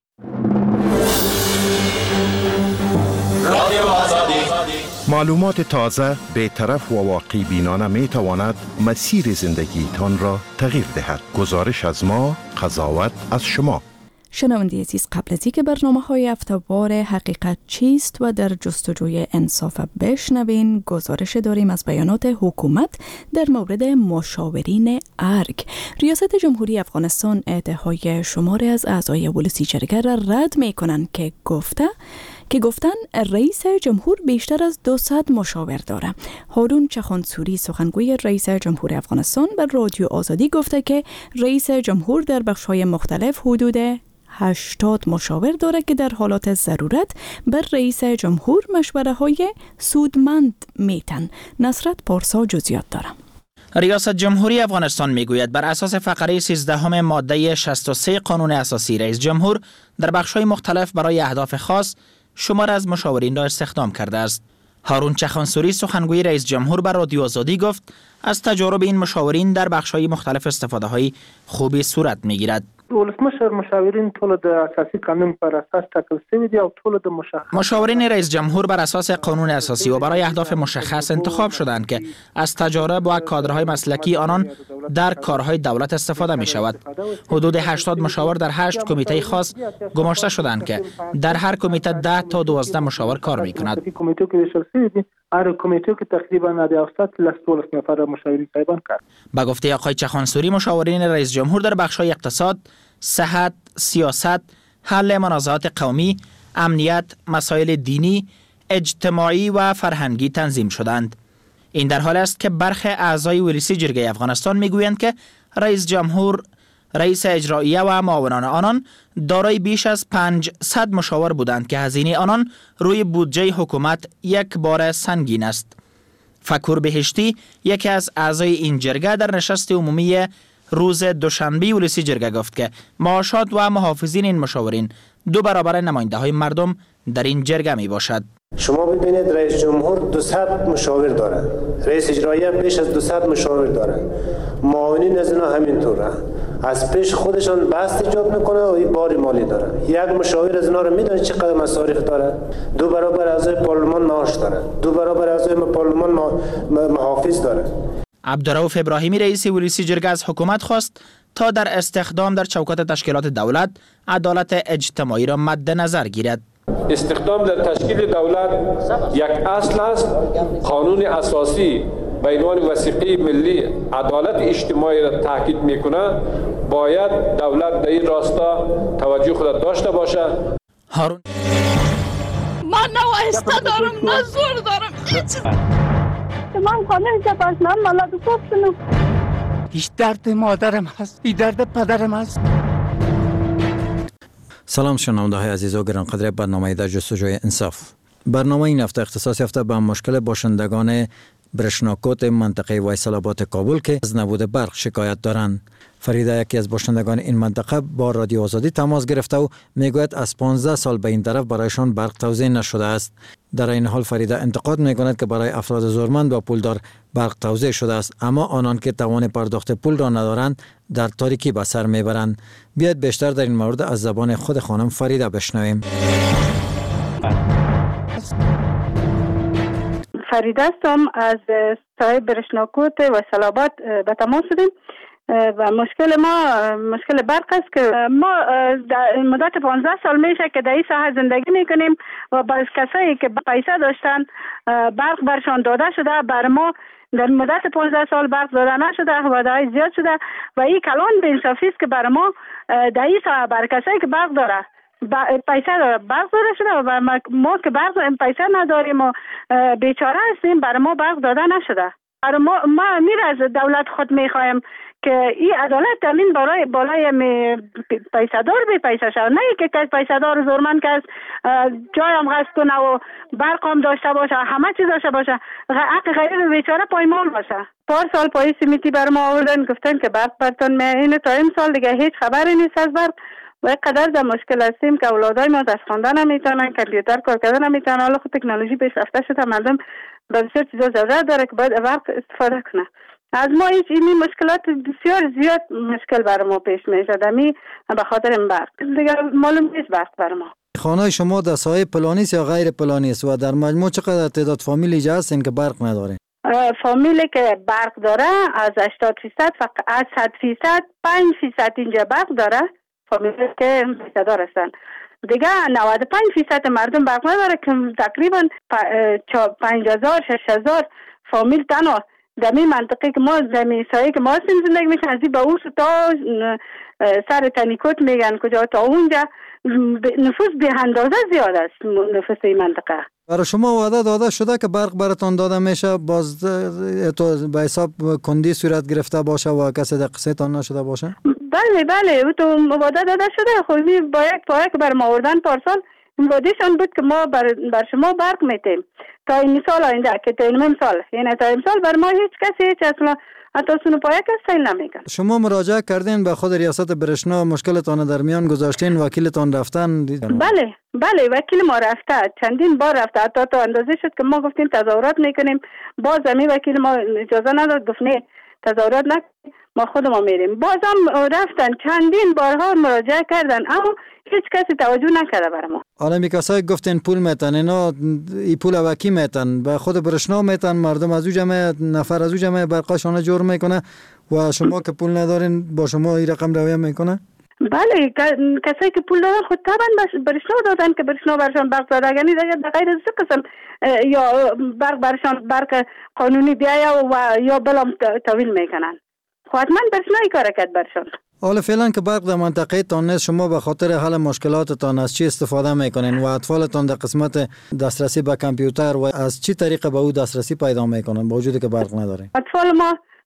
معلومات تازه، بی‌طرف و واقعی بینانه می تواند مسیر زندگی تان را تغییر دهد. گزارش از ما، قضاوت از شما. شنونده عزیز، قبل از اینکه برنامه های هفته‌وار حقیقت چیست و در جستجوی انصاف بشنوین، گزارش داریم از بیانات حکومت در مورد مشاورین ارگ. ریاست جمهوری افغانستان ادعای شماری از اعضای ولسی جرگه را رد می کنند که گفته که گفتن رئیس جمهور بیشتر از دویست مشاور داره. هارون چخانسوری سخنگوی رئیس جمهور افغانستان به رادیو آزادی گفته که رئیس جمهور در بخش‌های مختلف حدود هشتاد مشاور داره که در حالات ضرورت بر رئیس جمهور مشوره های سودمند میتن. نصرت پارسا جزئیات داره. ریاست جمهوری افغانستان میگوید بر اساس فقره سیزده ماده شصت و سه قانون اساسی رئیس جمهور در بخش‌های مختلف برای اهداف خاص شمار از مشاورین را استخدام کرده است. هارون چخانسوری سخنگوی رئیس جمهور بر رادیو آزادی گفت از تجارب این مشاورین در بخش‌های مختلف استفاده‌های خوبی صورت می‌گیرد. ولسمشر مشاورین ټول د اساسي قانون پر اساس ټاکل شوي دي او ټول د مشخص مشاورین رئیس جمهور بر اساس قانون اساسی و برای اهداف مشخص انتخاب شدند که از تجارب و کادرهای مسلکی آنان در کارهای دولت استفاده می شود. حدود هشتاد مشاور در هشت کمیته خاص گماشته شدند که در هر کمیته ده تا دوازده مشاور کار می کند. هر کمیته که تقریبا نهصد لستولس نفر مشاورین صاحبان کرد. با گفته آقای چخانسوری مشاورین رئیس جمهور در بخش‌های اقتصاد، صحت، سیاست، حل منازعات قومی، امنیت، مسائل دینی، اجتماعی و فرهنگی تنظیم شدند. این در حال است که برخی اعضای ولسی جرگه افغانستان میگویند که رئیس جمهور رئیس اجراییه و معاونان آنان دارای بیش از پانصد مشاور بودند که هزینه آنان روی بودجه حکومت یک بار سنگین است. فکور بهشتی یکی از اعضای این جرگه در نشست عمومی روز دوشنبه ولسی جرگه گفت که معاشات و محافظین این مشاورین دو برابر نماینده های مردم در این جرگه می باشد. شما ببینید رئیس جمهور دویست مشاور داره، رئیس اجراییه بیش از دویست مشاور داره، معاونین از اینا همینطوره، از پیش خودشان بحث ایجاد میکنه و این بار مالی داره. یک مشاور از اینا رو میدونه چقدر مصارف داره، دو برابر اعضای پارلمان معاش داره، دو برابر اعضای پارلمان محافظ داره. عبدالرؤوف ابراهیمی رئیس ولسی جرگه از حکومت خواست تا در استخدام در چوکات تشکیلات دولت عدالت اجتماعی را مد نظر گیرد. استخدام در تشکیل دولت یک اصل است. قانون اساسی به عنوان وثیقه ملی عدالت اجتماعی را تاکید میکنه. باید دولت در این راستا توجه خود داشته باشه. هارون من نه واسطه دارم نه زور دارم هیچ. من قانون جباز من مالات کوفتنم. هیچ درد مادرم هست، این درد پدرم هست. سلام شنونده های عزیز و گرانقدر برنامه در جستجوی انصاف. برنامه این هفته اختصاص یافته به مشکل باشندگان برشناکوت منطقه ویسل آباد کابل که از نبود برق شکایت دارند. فریده یکی از باشندگان این منطقه با رادیو آزادی تماس گرفته و میگوید از پانزده سال به این طرف برایشان برق توزیع نشده است. در این حال فریده انتقاد میکند که برای افراد زورمند و پولدار برق توزیع شده است، اما آنان که توان پرداخت پول را ندارند در تاریکی به سر میبرند. بیاید بیشتر در این مورد از زبان خود خانم فریده بشنویم. فریده هستم از صاحب برشناکوت ویسل آباد به تماس شدیم و مشکل ما مشکل برق است که ما در مدت پانزده سال میشه که در این ساحه زندگی میکنیم و باز کسایی که پیسه داشتن برق برشان داده شده، بر ما در مدت پانزده سال برق داده نشده و دای زیاد شده و این کلان به انصافی است که بر ما در این ساحه بر کسایی که برق داره پیسه داره برق داده شده و ما که برق پیسه نداریم و بیچاره هستیم، بر ما برق داده نشده. برای ما ما میر از دولت خود میخوایم که این عدالت تامین برای بالای پیسه دار به پیسه شد، نه که کس پیسه دار زورمند که جای هم غصب کنه و برق هم داشته باشه، همه چیز داشته باشه، حق غریب بیچاره پایمال باشه. پار سال پای سمیتی بر ما آوردن گفتن که برق برتون می این تا این سال دیگه هیچ خبری نیست از برق و قدر در مشکل هستیم که اولادای ما دست خواندن نمیتونن، کامپیوتر کار کردن نمیتونن. حالا خود تکنولوژی پیشرفته شده، مردم بسیار چیزا ضرورت داره که باید برق استفاده کنه. از ما هیچ اینی مشکلات بسیار زیاد مشکل بر ما پیش میشه دمی به خاطر این برق دیگه معلوم نیست برق بر ما. خانه شما در سایه پلانی است یا غیر پلانی است و در مجموع چقدر تعداد فامیل اینجا هستین که برق نداره؟ فامیلی که برق داره از هشتاد فیصد فقط از صد فیصد پنج فیصد اینجا برق داره، فامیلی که پیسه‌دار هستن. دیگه نود و پنج فیصد مردم برق نداره که تقریبا پنج هزار شش هزار فامیل تنها در این منطقه که ما در این سایه که ما هستیم زندگی میکنن، از این به اوس تا سر تنیکوت میگن کجا تا اونجا نفوس به اندازه زیاد است نفوس این منطقه. برای شما وعده داده شده که برق براتون داده میشه، باز تو به حساب کندی صورت گرفته باشه و کسی در قصه تان نشده باشه؟ بله بله تو وعده داده شده، خودی با یک پایه که بر ما آوردن پارسال وعدهشان بود که ما بر, بر شما برق میتیم تا این سال آینده که تا این سال یعنی تا این سال بر ما هیچ کسی هیچ اصلا حتی سونو پایه که سیل نمیکن. شما مراجعه کردین به خود ریاست برشنا، مشکلتان در میان گذاشتین، وکیلتان رفتن؟ بله بله وکیل ما رفته، چندین بار رفته، حتی تا اندازه شد که ما گفتیم تظاهرات میکنیم، باز همین وکیل ما اجازه نداد، گفت نه تظاهرات نکنیم ما خود ما میریم. باز هم رفتن چندین بارها مراجعه کردن اما هیچ کسی توجه نکرده برای ما. حالا می کسایی گفتین پول میتن، اینا ای پول وکی میتن به خود برشنا میتن، مردم از او جمعه نفر از او جمعه برقاشانه جور میکنه و شما که پول ندارین با شما این رقم رویه میکنه؟ بله کسایی که پول دارن خود طبعا برشنا دادن که برشنا برشان برق داده، یعنی در غیر از قسم یا برق برشان برق قانونی بیایا و یا بلام تاویل میکنن، حتما برشنایی کار کرد برشان. حالا فعلا که برق در منطقه تان نیست، شما به خاطر حل مشکلاتتان از چی استفاده میکنین و اطفالتان در قسمت دسترسی به کامپیوتر و از چی طریقه به او دسترسی پیدا میکنن با وجودی که برق نداره؟ اطفال ما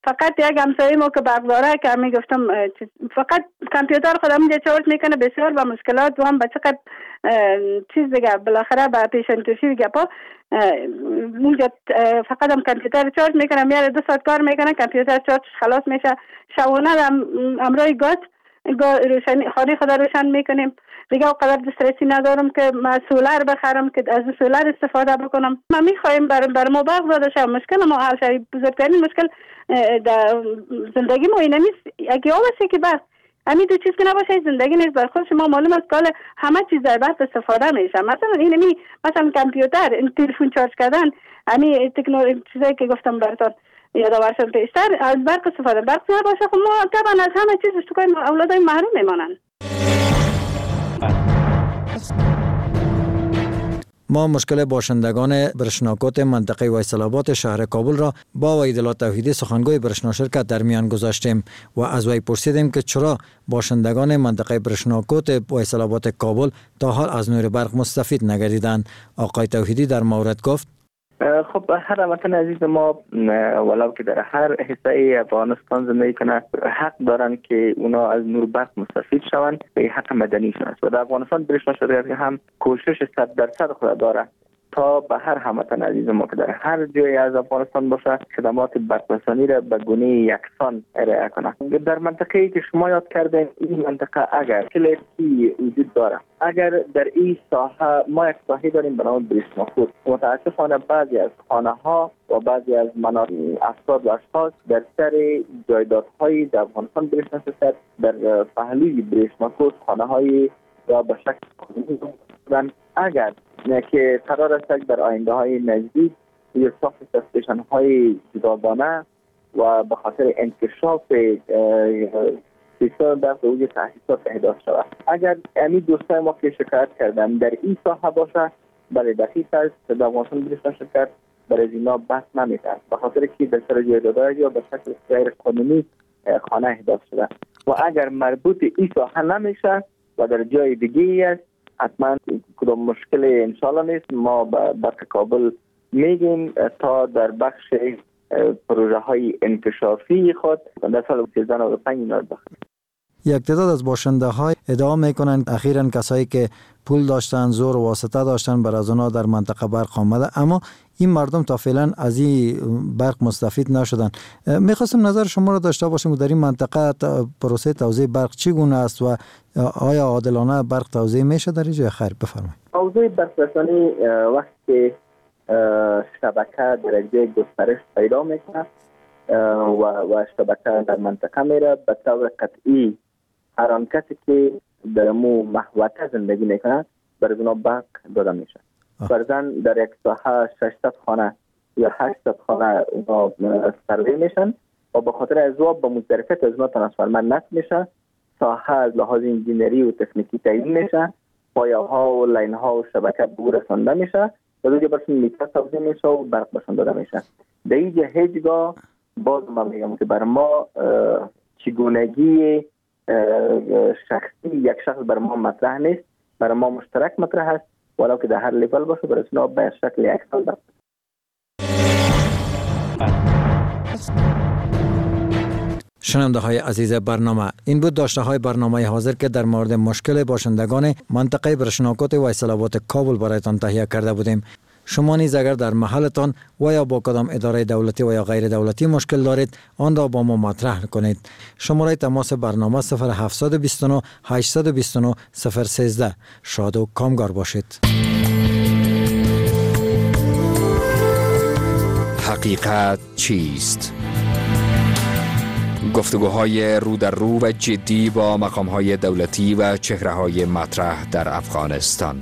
فقط یک همسایه ما که برق داره که می گفتم فقط کامپیوتر خودم اینجا چارج میکنه، بسیار با مشکلات و هم به چقدر چیز دیگه بالاخره به پیشنت توفی گپا اونجا فقط هم کامپیوتر چارج میکنم، میاره دو ساعت کار میکنه، کامپیوتر چارج خلاص میشه. شبانه هم امروی گاز روشنی خانه خدا روشن میکنیم دیگه، قدر دسترسی ندارم که ما سولر بخرم که از سولر استفاده بکنم. ما میخوایم بر بر ما برق داده شه، مشکل ما حل شه. بزرگترین مشکل در زندگی ما اینه نیست اگه آوازی که برق همین دو چیز که نباشه زندگی نیست. بر خود شما معلوم است که همه چیز در برق استفاده میشه. مثلا این می مثلا کامپیوتر، این تلفن چارج کردن، همین تکنولوژی چیزایی که گفتم براتون یادآور شد پیشتر از برق استفاده. برق نباشه خب ما طبعا از همه چیز استفاده اولادای محروم میمانند. ما مشکل باشندگان برشناکوت منطقه وایسلابات شهر کابل را با وحیدالله توحیدی سخنگوی برشنا شرکت در میان گذاشتیم و از وی پرسیدیم که چرا باشندگان منطقه برشناکوت وایسلابات کابل تا حال از نور برق مستفید نگردیدند. آقای توحیدی در مورد گفت: خب هر وطن عزیز ما ولو که در هر حصه افغانستان زندگی کنه حق دارن که اونا از نور برق مستفید شوند، به حق مدنیشون است و در افغانستان برشنا شرکت هم کوشش صد درصد خود داره تا به هر هموطن عزیز ما که در هر جای از افغانستان باشه خدمات برق‌رسانی را به گونه یکسان ارائه کنه. در منطقه‌ای که شما یاد کردین این منطقه اگر کلیتی وجود داره، اگر در این ساحه ما یک ساحه داریم به نام بریشماخور، متاسفانه بعضی از خانه‌ها و بعضی از مناطق افراد و اشخاص در سر جایدادهای در افغانستان برشنا شرکت در پهلوی بریشماخور خانه‌های را به شکل قانونی اگر نه که قرار است در آینده های نزدیک یا ساخت استیشن های جداگانه و به خاطر انکشاف سیستم برق و تاسیسات احداث شود. اگر امی دوستای ما که شکایت کردن در این ساحه باشه، بله دقیق است که در افغانستان برشنا شرکت برای اینا بحث نمی‌کرد به خاطر که در سر جایدادها یا به شکل غیر قانونی خانه احداث شده و اگر مربوط این ساحه نمیشه و در جای دیگه است حتما کدام مشکل انشالله نیست. ما به برق کابل میگیم تا در بخش پروژه های انکشافی خود در سال سیزده نود و پنج اینا بخوریم. یک تعداد از باشنده های ادعا میکنند اخیراً کسایی که پول داشتن، زور و واسطه داشتن بر از اونا در منطقه برق آمده، اما این مردم تا فعلا از این برق مستفید نشدن. میخواستم نظر شما را داشته باشیم در این منطقه پروسه توزیع برق چگونه است و آیا عادلانه برق توزیع میشه در اینجا؟ خیر بفرمایید. توزیع برق رسانی وقتی شبکه درجه گسترش پیدا میکنه و و شبکه در منطقه میره به طور قطعی هر آن کسی که در مو محوطه زندگی میکنه بر اونا برق داده میشه. فرضاً در یک ساحه ششصد خانه یا هشتصد خانه اونا سروی میشن و به خاطر ازواب به مزدرفت از اونا ترانسفورمر نصب میشه، ساحه از لحاظ انجینری و تکنیکی تعیین میشه، پایه ها و لاین ها و شبکه به او رسانده میشه و دیگه برشون میتر توزیع میشه و برق برشون داده میشه. در اینجا هیچگاه باز من میگم که بر ما چگونگی شخصی یک شخص بر ما مطرح نیست، بر ما مشترک مطرح است ولو که در هر لیول باشه برای اسنا به شکل یکسان برق. شنونده های عزیز برنامه، این بود داشته های برنامه حاضر که در مورد مشکل باشندگان منطقه برشناکوت وایسلابات کابل برایتان تهیه کرده بودیم. شما نیز اگر در محلتان و یا با کدام اداره دولتی و یا غیر دولتی مشکل دارید آن را با ما مطرح کنید. شماره تماس برنامه صفر هفت دو نه هشت دو نه صفر یک سه. شاد و کامگار باشید. حقیقت چیست؟ گفتگوهای رو در رو و جدی با مقام‌های دولتی و چهره‌های مطرح در افغانستان.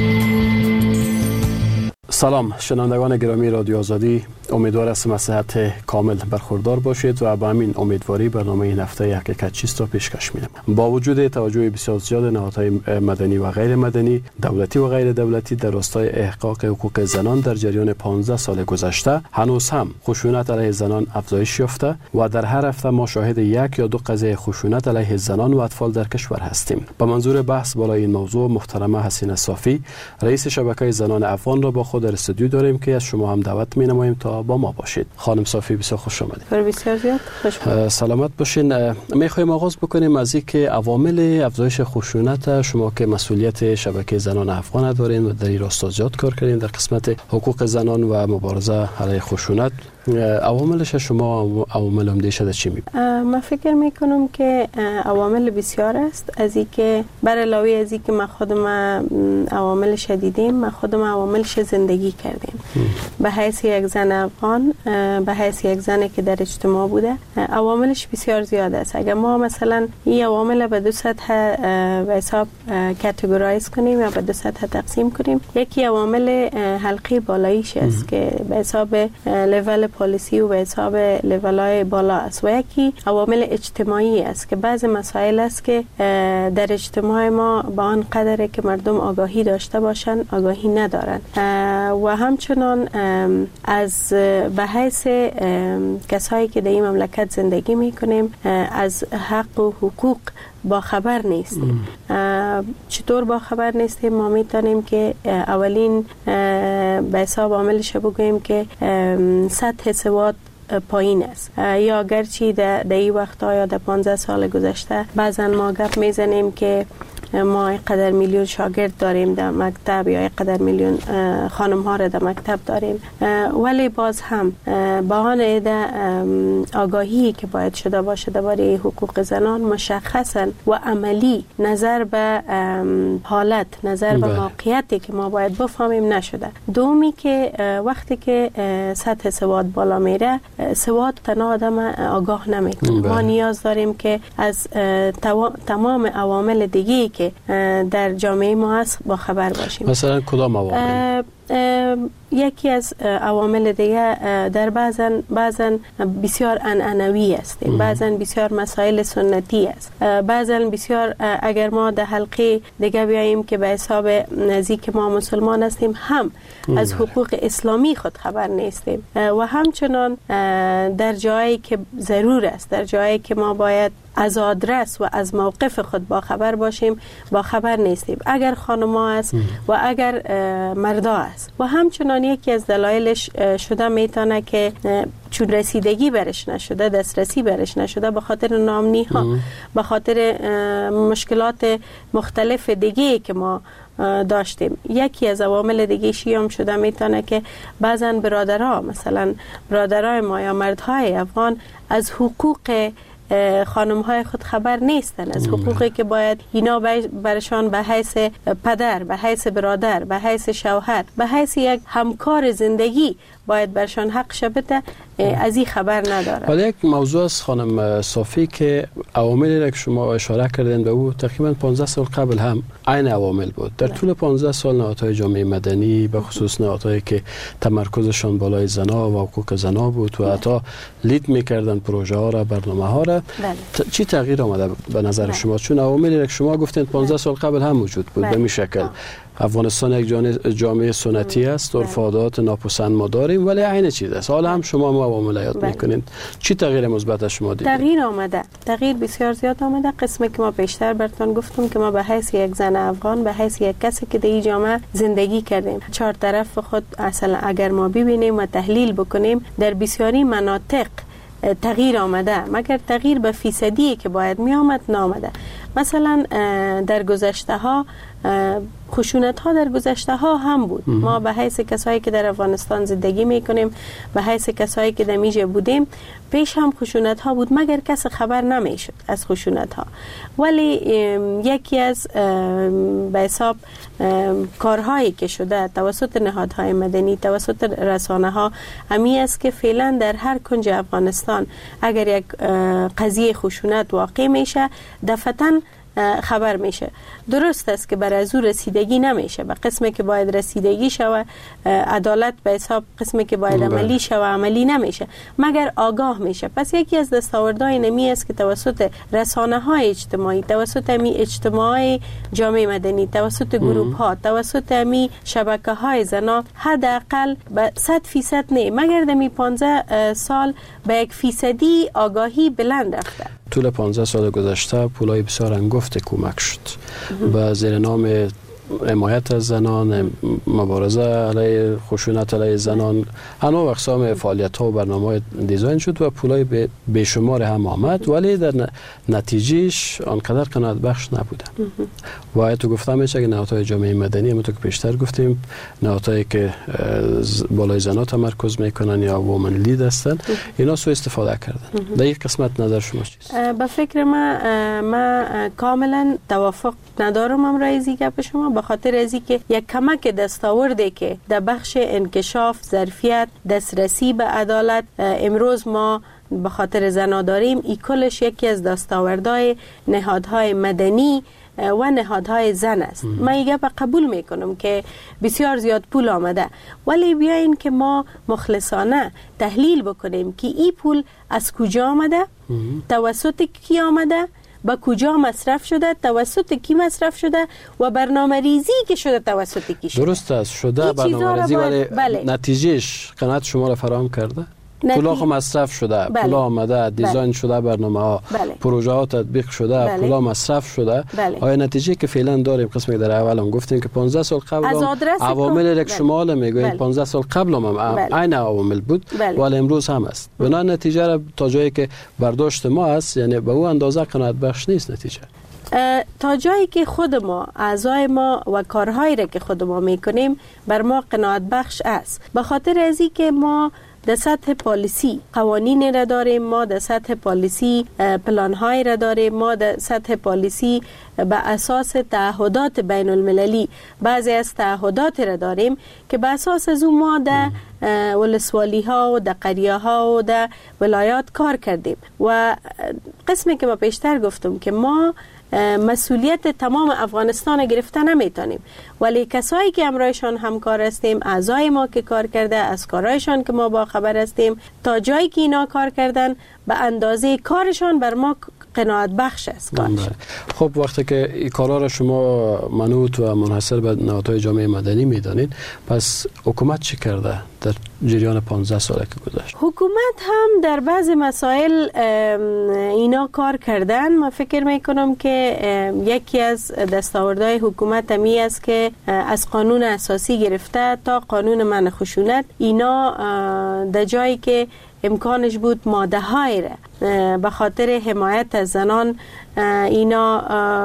سلام شنوندگان گرامی رادیو آزادی، امیدوار هستم از صحت کامل برخوردار باشید و با همین امیدواری برنامه این هفته حقیقت چیست را پیشکش می‌دم. با وجود توجه بسیار زیاد نهادهای مدنی و غیر مدنی، دولتی و غیر دولتی در راستای احقاق حقوق زنان در جریان پانزده سال گذشته، هنوز هم خشونت علیه زنان افزایش یافته و در هر هفته ما شاهد یک یا دو قضیه خشونت علیه زنان و اطفال در کشور هستیم. به منظور بحث بالای این موضوع محترمه حسینه صافی، رئیس شبکه زنان افغان را با خود در استودیو داریم که از شما هم دعوت می‌نماییم تا با ما باشید. خانم صافی بسیار خوش آمدید. بسیار زیاد خوش آمدید. سلامت باشین. میخوایم آغاز بکنیم از اینکه عوامل افزایش خشونت، شما که مسئولیت شبکه زنان افغان دارین و در این راستا زیاد کار کردین در قسمت حقوق زنان و مبارزه علیه خشونت، عواملش شما عوامل عمده شده چی میبینید؟ من فکر میکنم که عوامل بسیار است، از اینکه بر علاوه از اینکه ما خودم عواملش دیدیم، ما خودم عواملش زندگی کردیم. به حیث یک زن افغان، به حیث یک زنی که در اجتماع بوده، عواملش بسیار زیاد است. اگر ما مثلا این عوامل به دو سطح به حساب کاتگورایز کنیم یا به دو سطح تقسیم کنیم، یکی عوامل حلقه بالاییش است که به حساب لول پالیسی و به حساب لیولای بالا است، و یکی عوامل اجتماعی است که بعض مسائل است که در اجتماع ما با آن قدره که مردم آگاهی داشته باشن آگاهی ندارن، و همچنان از به حیث کسایی که در این مملکت زندگی میکنیم از حق و حقوق با خبر نیستیم. چطور با خبر نیستیم؟ ما میتونیم که اولین به حساب عاملش بگوییم که سطح سواد پایین است، یا گرچه در این وقتا یا در پانزده سال گذشته بعضا ما گپ میزنیم که ما قدر میلیون شاگرد داریم در مکتب یا قدر میلیون خانم ها را در مکتب داریم، ولی باز هم با آن ایده آگاهی که باید شده باشه درباره حقوق زنان مشخصا و عملی نظر به حالت، نظر به موقعیتی که ما باید بفهمیم نشده. دومی که وقتی که سطح سواد بالا میره، سواد تنها آدم آگاه نمیکنه. ما نیاز داریم که از تمام عوامل دیگه که در جامعه ما هست با خبر باشیم. مثلا کدام عوامل؟ یکی از عوامل دیگه در بعضن بعضن بسیار عنعنوی است، بعضن بسیار مسائل سنتی است، بعضن بسیار اگر ما در حلقه دیگه بیاییم که به حساب نزدیک ما مسلمان هستیم هم از حقوق اسلامی خود خبر نیستیم، و همچنان در جایی که ضرور است، در جایی که ما باید از آدرس و از موقف خود با خبر باشیم با خبر نیستیم، اگر خانما است و اگر مردا است. و همچنان یکی از دلایلش شده میتونه که چون رسیدگی برش نشده، دسترسی برش نشده، به خاطر ناامنی ها، به خاطر مشکلات مختلف دیگه که ما داشتیم. یکی از عوامل دیگه شیام شده میتونه که بعضا برادرها، مثلا برادرای ما یا مردهای افغان از حقوق خانم های خود خبر نیستن، از حقوقی که باید اینا برشان به حیث پدر، به حیث برادر، به حیث شوهر، به حیث یک همکار زندگی باید برشان حق شبته، از این خبر نداره. ولی یک موضوع از خانم صافی که عواملی را که شما اشاره کردین به او تقریبا پانزده سال قبل هم عین عوامل بود. در طول پانزده سال نهادهای جامعه مدنی به خصوص نهادهایی که تمرکزشان بالای زنا و حقوق زنا بود و حتی لید میکردن پروژه ها را، برنامه ها را، ت... چی تغییر آمده به نظر بله. شما؟ چون عواملی را که شما گفتین پانزده سال قبل هم موجود بود به می شکل. آه. افغانستان یک جامعه سنتی است، عرف و عادات ناپسند ما داریم، ولی عین چیز است. حالا هم شما ما عوامل یاد میکنین. چی تغییر مثبت شما دیدید؟ تغییر آمده، تغییر بسیار زیاد آمده. قسمی که ما بیشتر براتون گفتم که ما به حیث یک زن افغان، به حیث یک کسی که در این جامعه زندگی کردیم، چهار طرف خود اصلا اگر ما ببینیم و تحلیل بکنیم، در بسیاری مناطق تغییر آمده، مگر تغییر به فیصدی که باید می آمد نامده. مثلا در گذشته ها خشونت ها در گذشته ها هم بود. ما به حیث کسایی که در افغانستان زندگی میکنیم، به حیث کسایی که در میجه بودیم، پیش هم خشونت ها بود، مگر کس خبر نمیشد از خشونت ها. ولی یکی از به حساب کارهایی که شده توسط نهادهای مدنی، توسط رسانه ها، همی است که فعلا در هر کنج افغانستان اگر یک قضیه خشونت واقع میشه دفعتاً خبر میشه. درست است که برای از او رسیدگی نمیشه، به قسمی که باید رسیدگی شوه، عدالت به حساب قسمی که باید عملی شوه عملی نمیشه مگر آگاه میشه. پس یکی از دستاوردهای نمی است که توسط رسانه های اجتماعی، توسط امی اجتماعی جامعه مدنی، توسط گروپ ها، توسط امی شبکه های زنا، حداقل به صد فیصد نه مگر دمی پانزده سال به یک فیصدی آگاهی بلند رفته. طول پانزده سال گذشته پولای بسیار انگفت کمک شد و زیر نام حمایت از زنان، مبارزه علیه خشونت علیه زنان، انواع و اقسام فعالیت ها و برنامه‌های دیزاین شد و پولای بیشمار هم آمد، ولی در نتیجهش آنقدر قناعت بخش نبوده. و تو گفتم میشه که نهادهای جامعه مدنی همونطور که پیشتر گفتیم نهادهایی که بالای زنان تمرکز میکنن یا وومن لید هستن، اینا سوء استفاده کردن. در یک قسمت نظر شما چیست؟ به فکر من من کاملا توافق ندارم هم رایزی گپ شما، به خاطر ازی که یک کمک دستاورده که در بخش انکشاف، ظرفیت، دسترسی به عدالت امروز ما به خاطر زنا داریم، ای کلش یکی از دستاوردهای نهادهای مدنی و نهادهای زن است. من ایگه به قبول میکنم که بسیار زیاد پول آمده، ولی بیاین که ما مخلصانه تحلیل بکنیم که این پول از کجا آمده، توسط کی آمده، با کجا مصرف شده، توسط کی مصرف شده و برنامه ریزی که شده توسط کی شده. درست است، شده برنامه ریزی، ولی بله. نتیجهش قناعت شما را فراهم کرده؟ پولا خو مصرف شده، بله. پولا آمده، دیزاین بله. شده، برنامه ها، بله. پروژه ها تطبیق شده، بله. پولا مصرف شده، بله. آیا نتیجه که فعلا داریم، قسمی در اول هم گفتیم که پانزده سال قبل هم عوامل یک شمال میگویم، بله. پانزده سال قبل هم, هم بله. عین عوامل بود، بله. ولی امروز هم است. بنا نتیجه را تا جایی که برداشت ما است، یعنی به او اندازه قناعت بخش نیست نتیجه. تا جایی که خود ما، اعضای ما و کارهایی را که خود ما میکنیم بر ما قناعت بخش است، به خاطر ازی که ما در سطح پالیسی قوانین را داریم، ما در سطح پالیسی پلان‌های را داریم، ما در سطح پالیسی به اساس تعهدات بین المللی بعضی از تعهدات را داریم که به اساس از اون ما در ولسوالی ها و در قریه ها و در ولایات کار کردیم. و قسمی که ما پیشتر گفتم که ما مسئولیت تمام افغانستان گرفته نمیتونیم، ولی کسایی که همراهشان همکار هستیم، اعضای ما که کار کرده، از کارهایشان که ما با خبر هستیم، تا جایی که اینا کار کردن به اندازه کارشان بر ما قناعت بخش است کارشان. خب وقتی که این کارا را شما منوط و منحصر به نهادهای جامعه مدنی میدانید، پس حکومت چی کرده در جریان پانزده ساله که گذشت؟ حکومت هم در بعض مسائل اینا کار کردن. من فکر میکنم که یکی از دستاوردهای حکومت همی است که از قانون اساسی گرفته تا قانون منع خشونت، اینا در جایی که امکانش بود ماده های را به خاطر حمایت از زنان اینا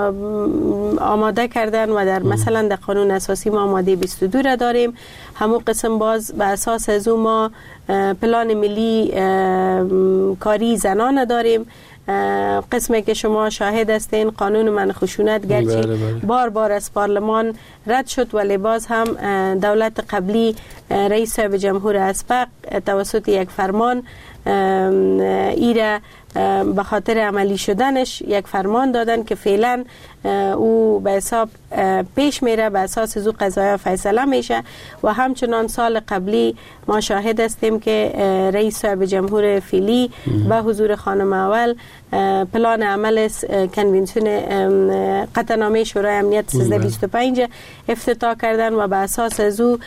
آماده کردن و در مثلا در قانون اساسی ما ماده بیست و دو را داریم. همون قسم باز به اساس از اون ما پلان ملی کاری زنان داریم. قسمی که شما شاهد هستین قانون منع خشونت گرچه بله بله. بار بار از پارلمان رد شد، ولی باز هم دولت قبلی رئیس صاحب جمهور اسبق توسط یک فرمان ایره به خاطر عملی شدنش یک فرمان دادن که فعلا او به حساب پیش میره، به اساس از او قضایا فیصله میشه. و همچنان سال قبلی ما شاهد هستیم که رئیس صاحب جمهور فعلی به حضور خانم اول پلان عمل کنوانسیون قطعنامه شورای امنیت سیزده بیست و پنج افتتاح کردن و به اساس از او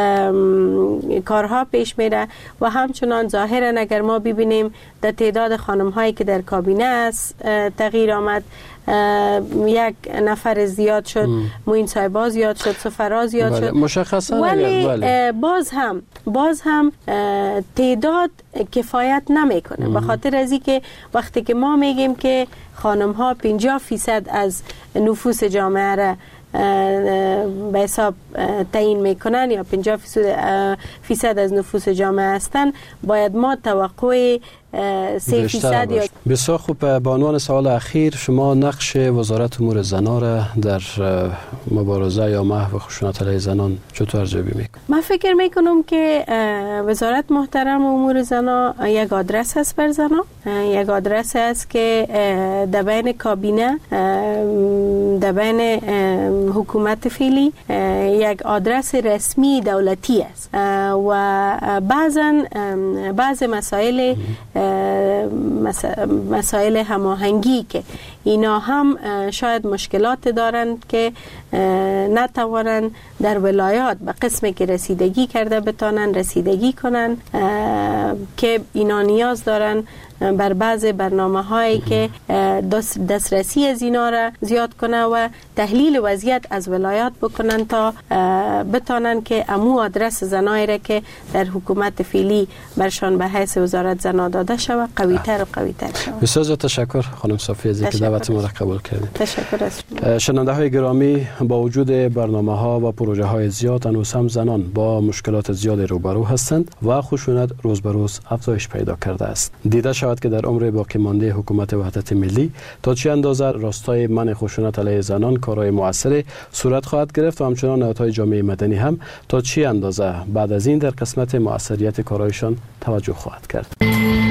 کارها پیش میره. و همچنان ظاهرا اگر ما ببینیم در تعداد خانم هایی که در کابینه است تغییر آمد، یک نفر زیاد شد، معین صاحبا زیاد شد، سفرا زیاد بله. شد مشخصا ولی بله. باز هم باز هم تعداد کفایت نمیکنه، به خاطر از اینکه وقتی که ما میگیم که خانم ها پنجاه فیصد از نفوس جامعه را به حساب تعیین میکنن یا پنجاه فیصد از نفوس جامعه هستن، باید ما توقع سه فیصد یا بسیار خوب. به عنوان سوال اخیر، شما نقش وزارت امور زنان را در مبارزه یا محو خشونت علیه زنان چطور ارزیابی میکنید؟ من فکر میکنم که وزارت محترم امور زنان یک آدرس است بر زنان، یک آدرس است که در بین کابینه، در بین حکومت فعلی یک آدرس رسمی دولتی است و بعضا بعض مسائل مسائل هماهنگی که اینا هم شاید مشکلات دارند که نتوانند در ولایات به قسمی که رسیدگی کرده بتانند رسیدگی کنند، که اینا نیاز دارند بر بعض برنامه هایی که دسترسی از اینا را زیاد کنه و تحلیل وضعیت از ولایات بکنن تا بتانن که امو آدرس زنای را که در حکومت فعلی برشان به حیث وزارت زنا داده شود قوی تر و قوی تر شود. بسیار تشکر خانم صافی از اینکه دعوت ما را قبول کردید. تشکر از شما. شنونده های گرامی، با وجود برنامه ها و پروژه های زیاد هنوز هم زنان با مشکلات زیاد روبرو هستند و خشونت روز به روز افزایش پیدا کرده است. دیده شود که در عمر باقی مانده حکومت وحدت ملی تا چه اندازه راستای منع خشونت علیه زنان کارهای مؤثر صورت خواهد گرفت و همچنان نهادهای جامعه مدنی هم تا چه اندازه بعد از این در قسمت مؤثریت کارهایشان توجه خواهد کرد.